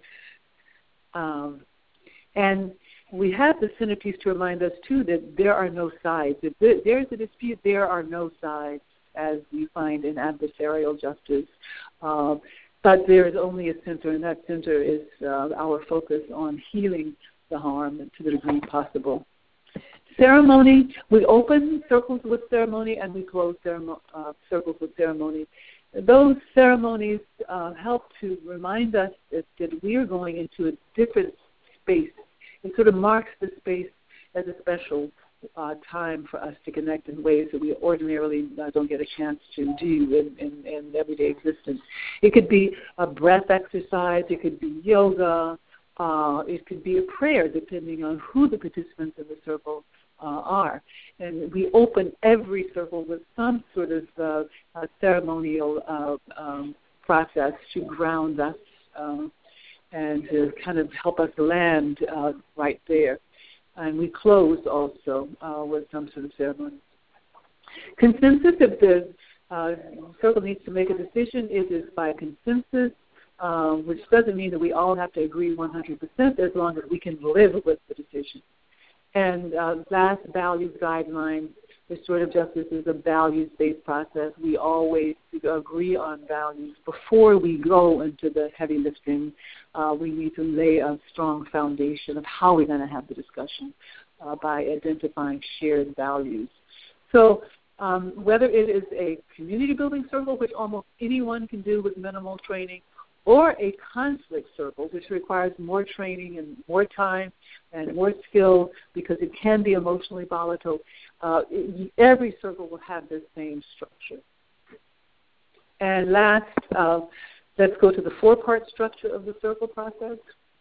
Um, and we have the centerpiece to remind us, too, that there are no sides. If there's a dispute, there are no sides, as we find in adversarial justice. Uh, but there is only a center, and that center is uh, our focus on healing the harm to the degree possible. Ceremony, we open circles with ceremony, and we close ceremo- uh, circles with ceremony. Those ceremonies uh, help to remind us that, that we are going into a different space. It sort of marks the space as a special uh, time for us to connect in ways that we ordinarily uh, don't get a chance to do in, in, in everyday existence. It could be a breath exercise. It could be yoga. Uh, it could be a prayer, depending on who the participants in the circle uh, are. And we open every circle with some sort of uh, uh, ceremonial uh, um, process to ground us uh, and to kind of help us land uh, right there. And we close also uh, with some sort of ceremony. Consensus, if the uh, circle needs to make a decision, it is by consensus, uh, which doesn't mean that we all have to agree one hundred percent as long as we can live with the decision. And uh, last, values guidelines. Restorative justice is a values-based process. We always agree on values. Before we go into the heavy lifting, uh, we need to lay a strong foundation of how we're going to have the discussion uh, by identifying shared values. So um, whether it is a community building circle, which almost anyone can do with minimal training, or a conflict circle, which requires more training and more time and more skill because it can be emotionally volatile, uh, it, every circle will have the same structure. And last, uh, let's go to the four-part structure of the circle process.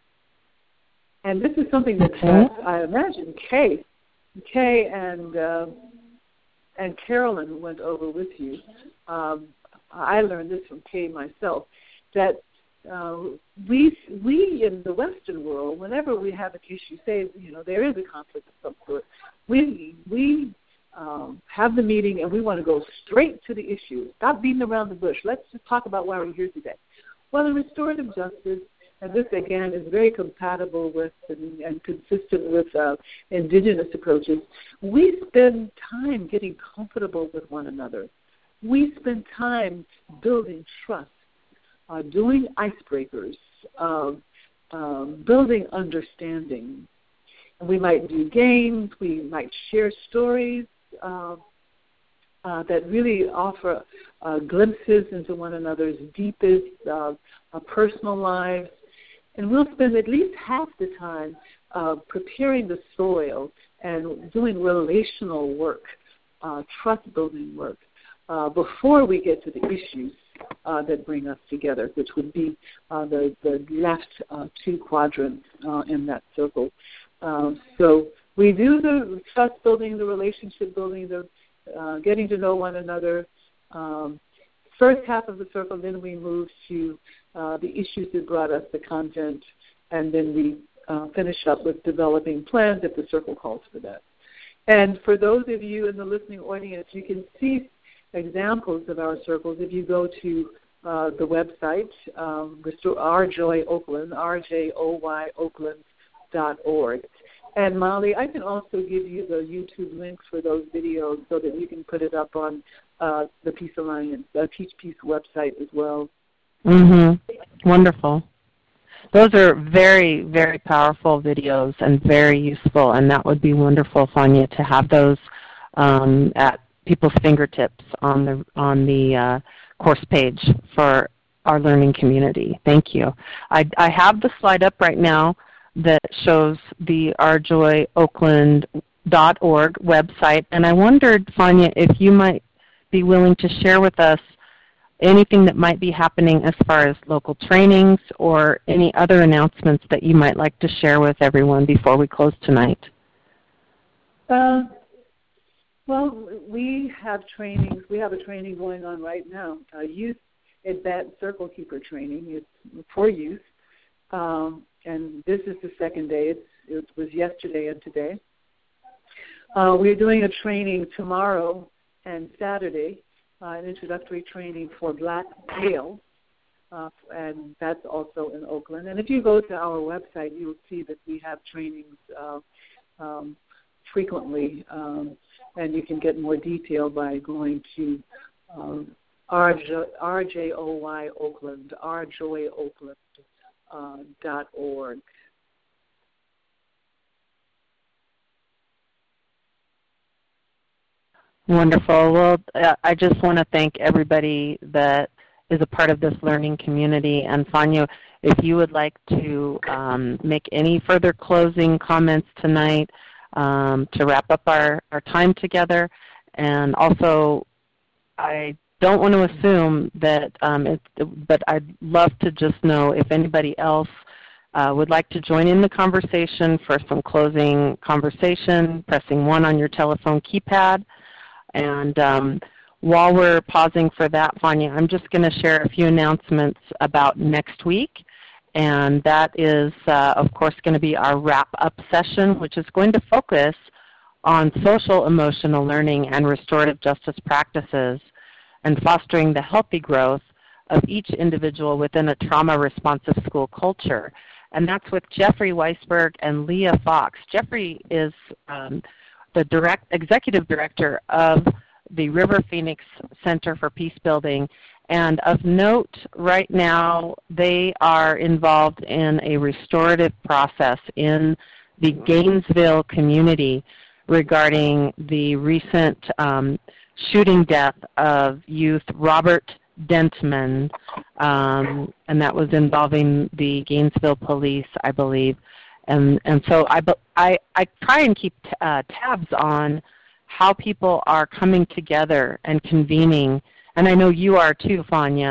And this is something that uh, I imagine Kay, Kay and uh, and Carolyn went over with you. Um, I learned this from Kay myself, that uh, we we in the Western world, whenever we have an issue, say you know there is a conflict of some sort, we we um, have the meeting and we want to go straight to the issue. Stop beating around the bush. Let's just talk about why we're here today. Well, in restorative justice, and this, again, is very compatible with and, and consistent with uh, indigenous approaches, we spend time getting comfortable with one another. We spend time building trust, uh, doing icebreakers, uh, uh, building understanding. And we might do games. We might share stories uh, uh, that really offer uh, glimpses into one another's deepest uh, uh, personal lives. And we'll spend at least half the time uh, preparing the soil and doing relational work, uh, trust-building work, uh, before we get to the issues uh, that bring us together, which would be uh, the, the left uh, two quadrants uh, in that circle. Um, so we do the trust-building, the relationship-building, the uh, getting to know one another. Um, first half of the circle, then we move to Uh, the issues that brought us the content, and then we uh, finish up with developing plans if the circle calls for that. And for those of you in the listening audience, you can see examples of our circles if you go to uh, the website, um, R Joy Oakland, R J O Y Oakland dot org. And Molly, I can also give you the YouTube link for those videos so that you can put it up on uh, the Peace Alliance, uh, Teach Peace website as well. Mm-hmm. Wonderful. Those are very, very powerful videos and very useful, and that would be wonderful, Fania, to have those um, at people's fingertips on the on the uh, course page for our learning community. Thank you. I, I have the slide up right now that shows the R Joy Oakland dot org website, and I wondered, Fania, if you might be willing to share with us anything that might be happening as far as local trainings or any other announcements that you might like to share with everyone before we close tonight. Uh, well, we have trainings. We have a training going on right now, uh, Youth Advanced Circle Keeper training. It's for youth, um, and this is the second day. It's, it was yesterday and today. Uh, we're doing a training tomorrow and Saturday. Uh, an introductory training for Black Pale, uh, and that's also in Oakland. And if you go to our website, you'll see that we have trainings uh, um, frequently, um, and you can get more detail by going to um, R J O Y Oakland, R Joy Oakland uh, dot org. Wonderful. Well, uh, I just want to thank everybody that is a part of this learning community. And Fania, if you would like to um, make any further closing comments tonight um, to wrap up our, our time together. And also, I don't want to assume that, um, it, but I'd love to just know if anybody else uh, would like to join in the conversation for some closing conversation, pressing one on your telephone keypad. And um, while we're pausing for that, Fania, I'm just going to share a few announcements about next week. And that is, uh, of course, going to be our wrap-up session, which is going to focus on social emotional learning and restorative justice practices and fostering the healthy growth of each individual within a trauma-responsive school culture. And that's with Jeffrey Weisberg and Leah Fox. Jeffrey is um, the direct, executive director of the River Phoenix Center for Peace Building. And of note, right now, they are involved in a restorative process in the Gainesville community regarding the recent um, shooting death of youth Robert Dentman, um, and that was involving the Gainesville police, I believe. And and so I, I, I try and keep uh, tabs on how people are coming together and convening, and I know you are too, Fania,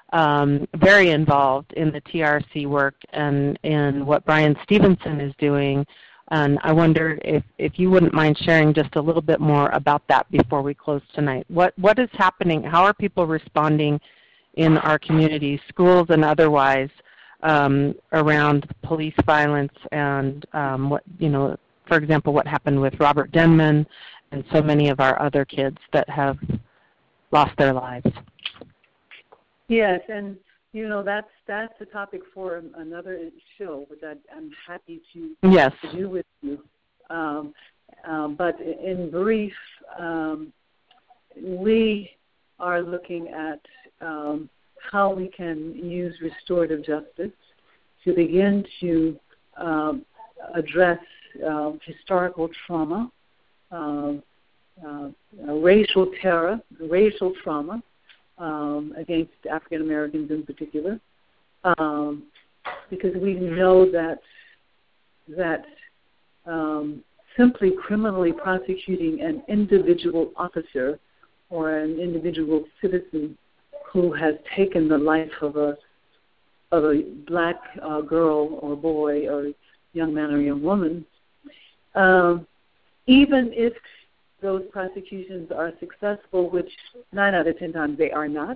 um, very involved in the T R C work and in what Brian Stevenson is doing. And I wonder if, if you wouldn't mind sharing just a little bit more about that before we close tonight. What what is happening? How are people responding in our communities, schools and otherwise, um, around police violence and um, what, you know, for example, what happened with Robert Denman and so many of our other kids that have lost their lives? Yes, and you know that's that's a topic for another show, which I, I'm happy to, yes. to do with you. Um, um, but in brief, um, we are looking at um, how we can use restorative justice to begin to um, address uh, historical trauma, uh, uh, racial terror, racial trauma um, against African Americans in particular, um, because we know that that um, simply criminally prosecuting an individual officer or an individual citizen who has taken the life of a of a black uh, girl or boy or young man or young woman, um, even if those prosecutions are successful, which nine out of ten times they are not,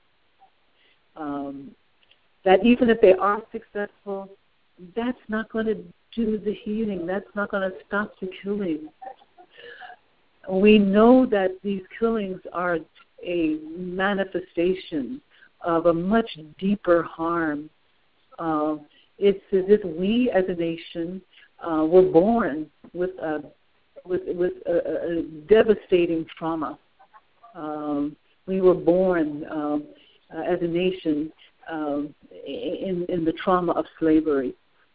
um, that even if they are successful, that's not going to do the healing. That's not going to stop the killing. We know that these killings are a manifestation of a much deeper harm. Uh, it's as if we as a nation uh, were born with a, with, with a, a devastating trauma. Um, we were born um, uh, as a nation um, in, in the trauma of slavery.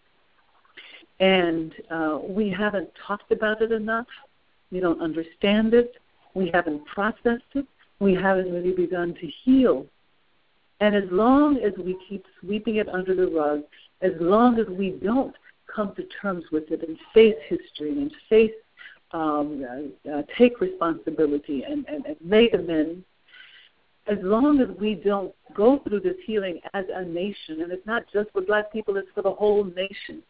And uh, we haven't talked about it enough. We don't understand it. We haven't processed it. We haven't really begun to heal. And as long as we keep sweeping it under the rug, as long as we don't come to terms with it and face history and face, um, uh, uh, take responsibility and, and, and make amends, as long as we don't go through this healing as a nation, and it's not just for black people, it's for the whole nation,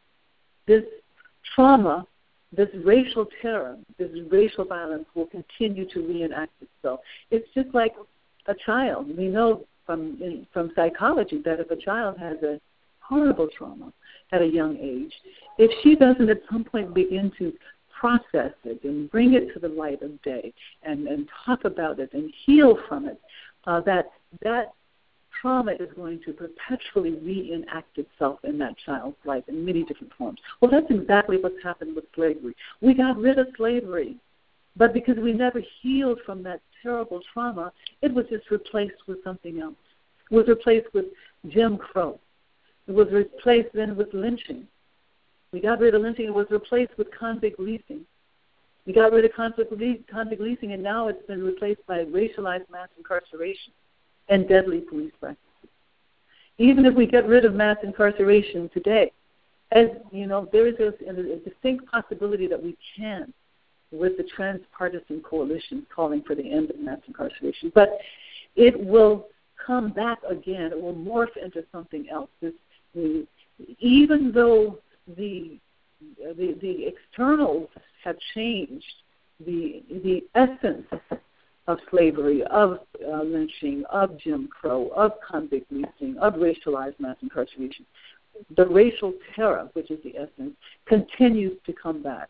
this trauma, this racial terror, this racial violence will continue to reenact itself. It's just like a child. We know from in, from psychology that if a child has a horrible trauma at a young age, if she doesn't at some point begin to process it and bring it to the light of day and, and talk about it and heal from it, uh, that that trauma is going to perpetually reenact itself in that child's life in many different forms. Well, that's exactly what's happened with slavery. We got rid of slavery, but because we never healed from that terrible trauma, it was just replaced with something else. It was replaced with Jim Crow. It was replaced then with lynching. We got rid of lynching. It was replaced with convict leasing. We got rid of convict, le- convict leasing, and now it's been replaced by racialized mass incarceration and deadly police practices. Even if we get rid of mass incarceration today, as you know, there is a, a distinct possibility that we can, with the transpartisan coalition calling for the end of mass incarceration. But it will come back again. It will morph into something else. This, the, even though the, the the externals have changed, the the essence of slavery, of uh, lynching, of Jim Crow, of convict leasing, of racialized mass incarceration, the racial terror, which is the essence, continues to come back.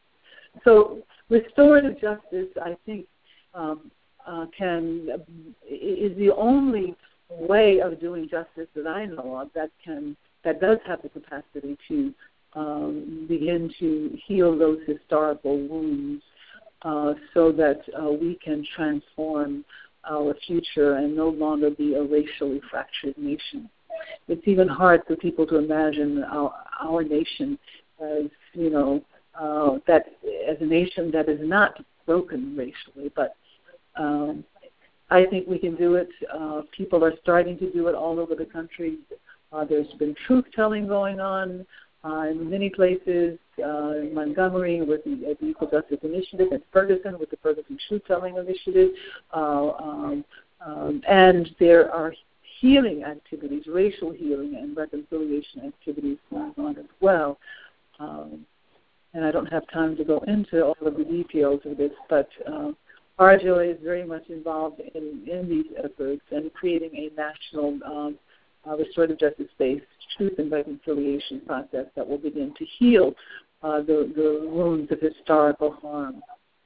So restorative justice, I think, um, uh, can is the only way of doing justice that I know of that can that does have the capacity to um, begin to heal those historical wounds, uh, so that uh, we can transform our future and no longer be a racially fractured nation. It's even hard for people to imagine our, our nation as, you know, uh, that as a nation that is not broken racially, but um, I think we can do it. Uh, people are starting to do it all over the country. Uh, there's been truth-telling going on uh, in many places, uh, in Montgomery with the, the Equal Justice Initiative, in Ferguson with the Ferguson Truth-Telling Initiative, uh, um, um, and there are healing activities, racial healing and reconciliation activities going on as well. Um, and I don't have time to go into all of the details of this, but uh, R J O A is very much involved in, in these efforts and creating a national um, uh, restorative justice-based truth and reconciliation process that will begin to heal uh, the, the wounds of historical harm.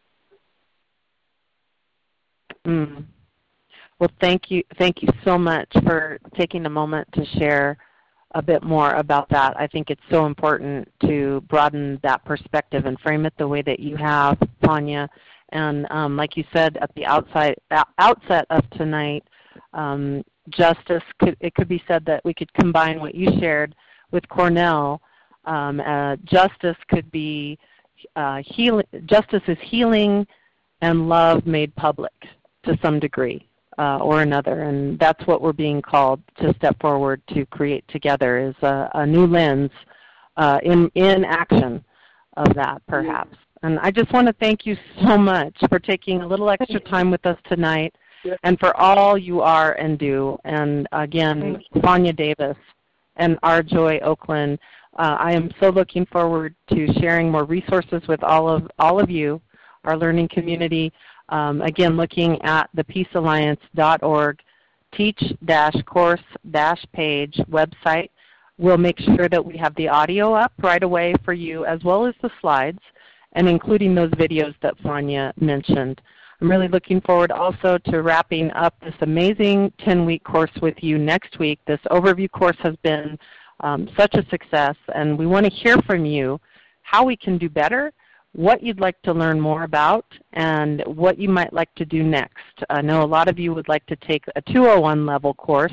Mm. Well, thank you, thank you so much for taking a moment to share a bit more about that. I think it's so important to broaden that perspective and frame it the way that you have, Tanya. And um, like you said at the outside, outset of tonight, um, justice, could, it could be said that we could combine what you shared with Cornell. Um, uh, justice could be uh, healing. Justice is healing and love made public to some degree uh, or another, and that's what we're being called to step forward to create together, is a, a new lens uh, in in action of that, perhaps. And I just want to thank you so much for taking a little extra time with us tonight, and for all you are and do. And again, Sonia Davis and R J O A Oakland, uh, I am so looking forward to sharing more resources with all of all of you, our learning community. Um, again, looking at the peace alliance dot org teach dash course dash page website. We'll make sure that we have the audio up right away for you, as well as the slides, and including those videos that Sonia mentioned. I'm really looking forward also to wrapping up this amazing ten-week course with you next week. This overview course has been um, such a success, and we want to hear from you how we can do better, what you'd like to learn more about, and what you might like to do next. I know a lot of you would like to take a two oh one level course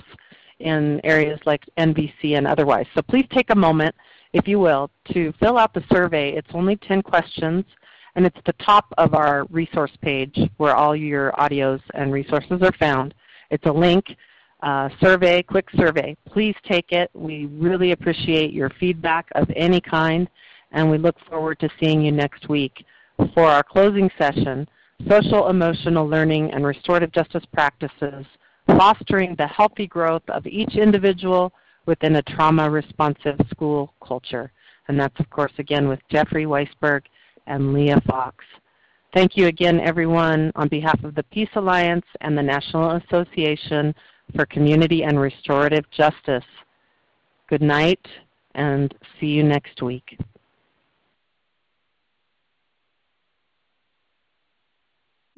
in areas like N V C and otherwise. So please take a moment, if you will, to fill out the survey. It's only ten questions, and it's the top of our resource page where all your audios and resources are found. It's a link, uh, survey, quick survey. Please take it. We really appreciate your feedback of any kind, and we look forward to seeing you next week for our closing session, Social Emotional Learning and Restorative Justice Practices, Fostering the Healthy Growth of Each Individual Within a Trauma-Responsive School Culture. And that's, of course, again with Jeffrey Weisberg and Leah Fox. Thank you again, everyone, on behalf of the Peace Alliance and the National Association for Community and Restorative Justice. Good night, and see you next week.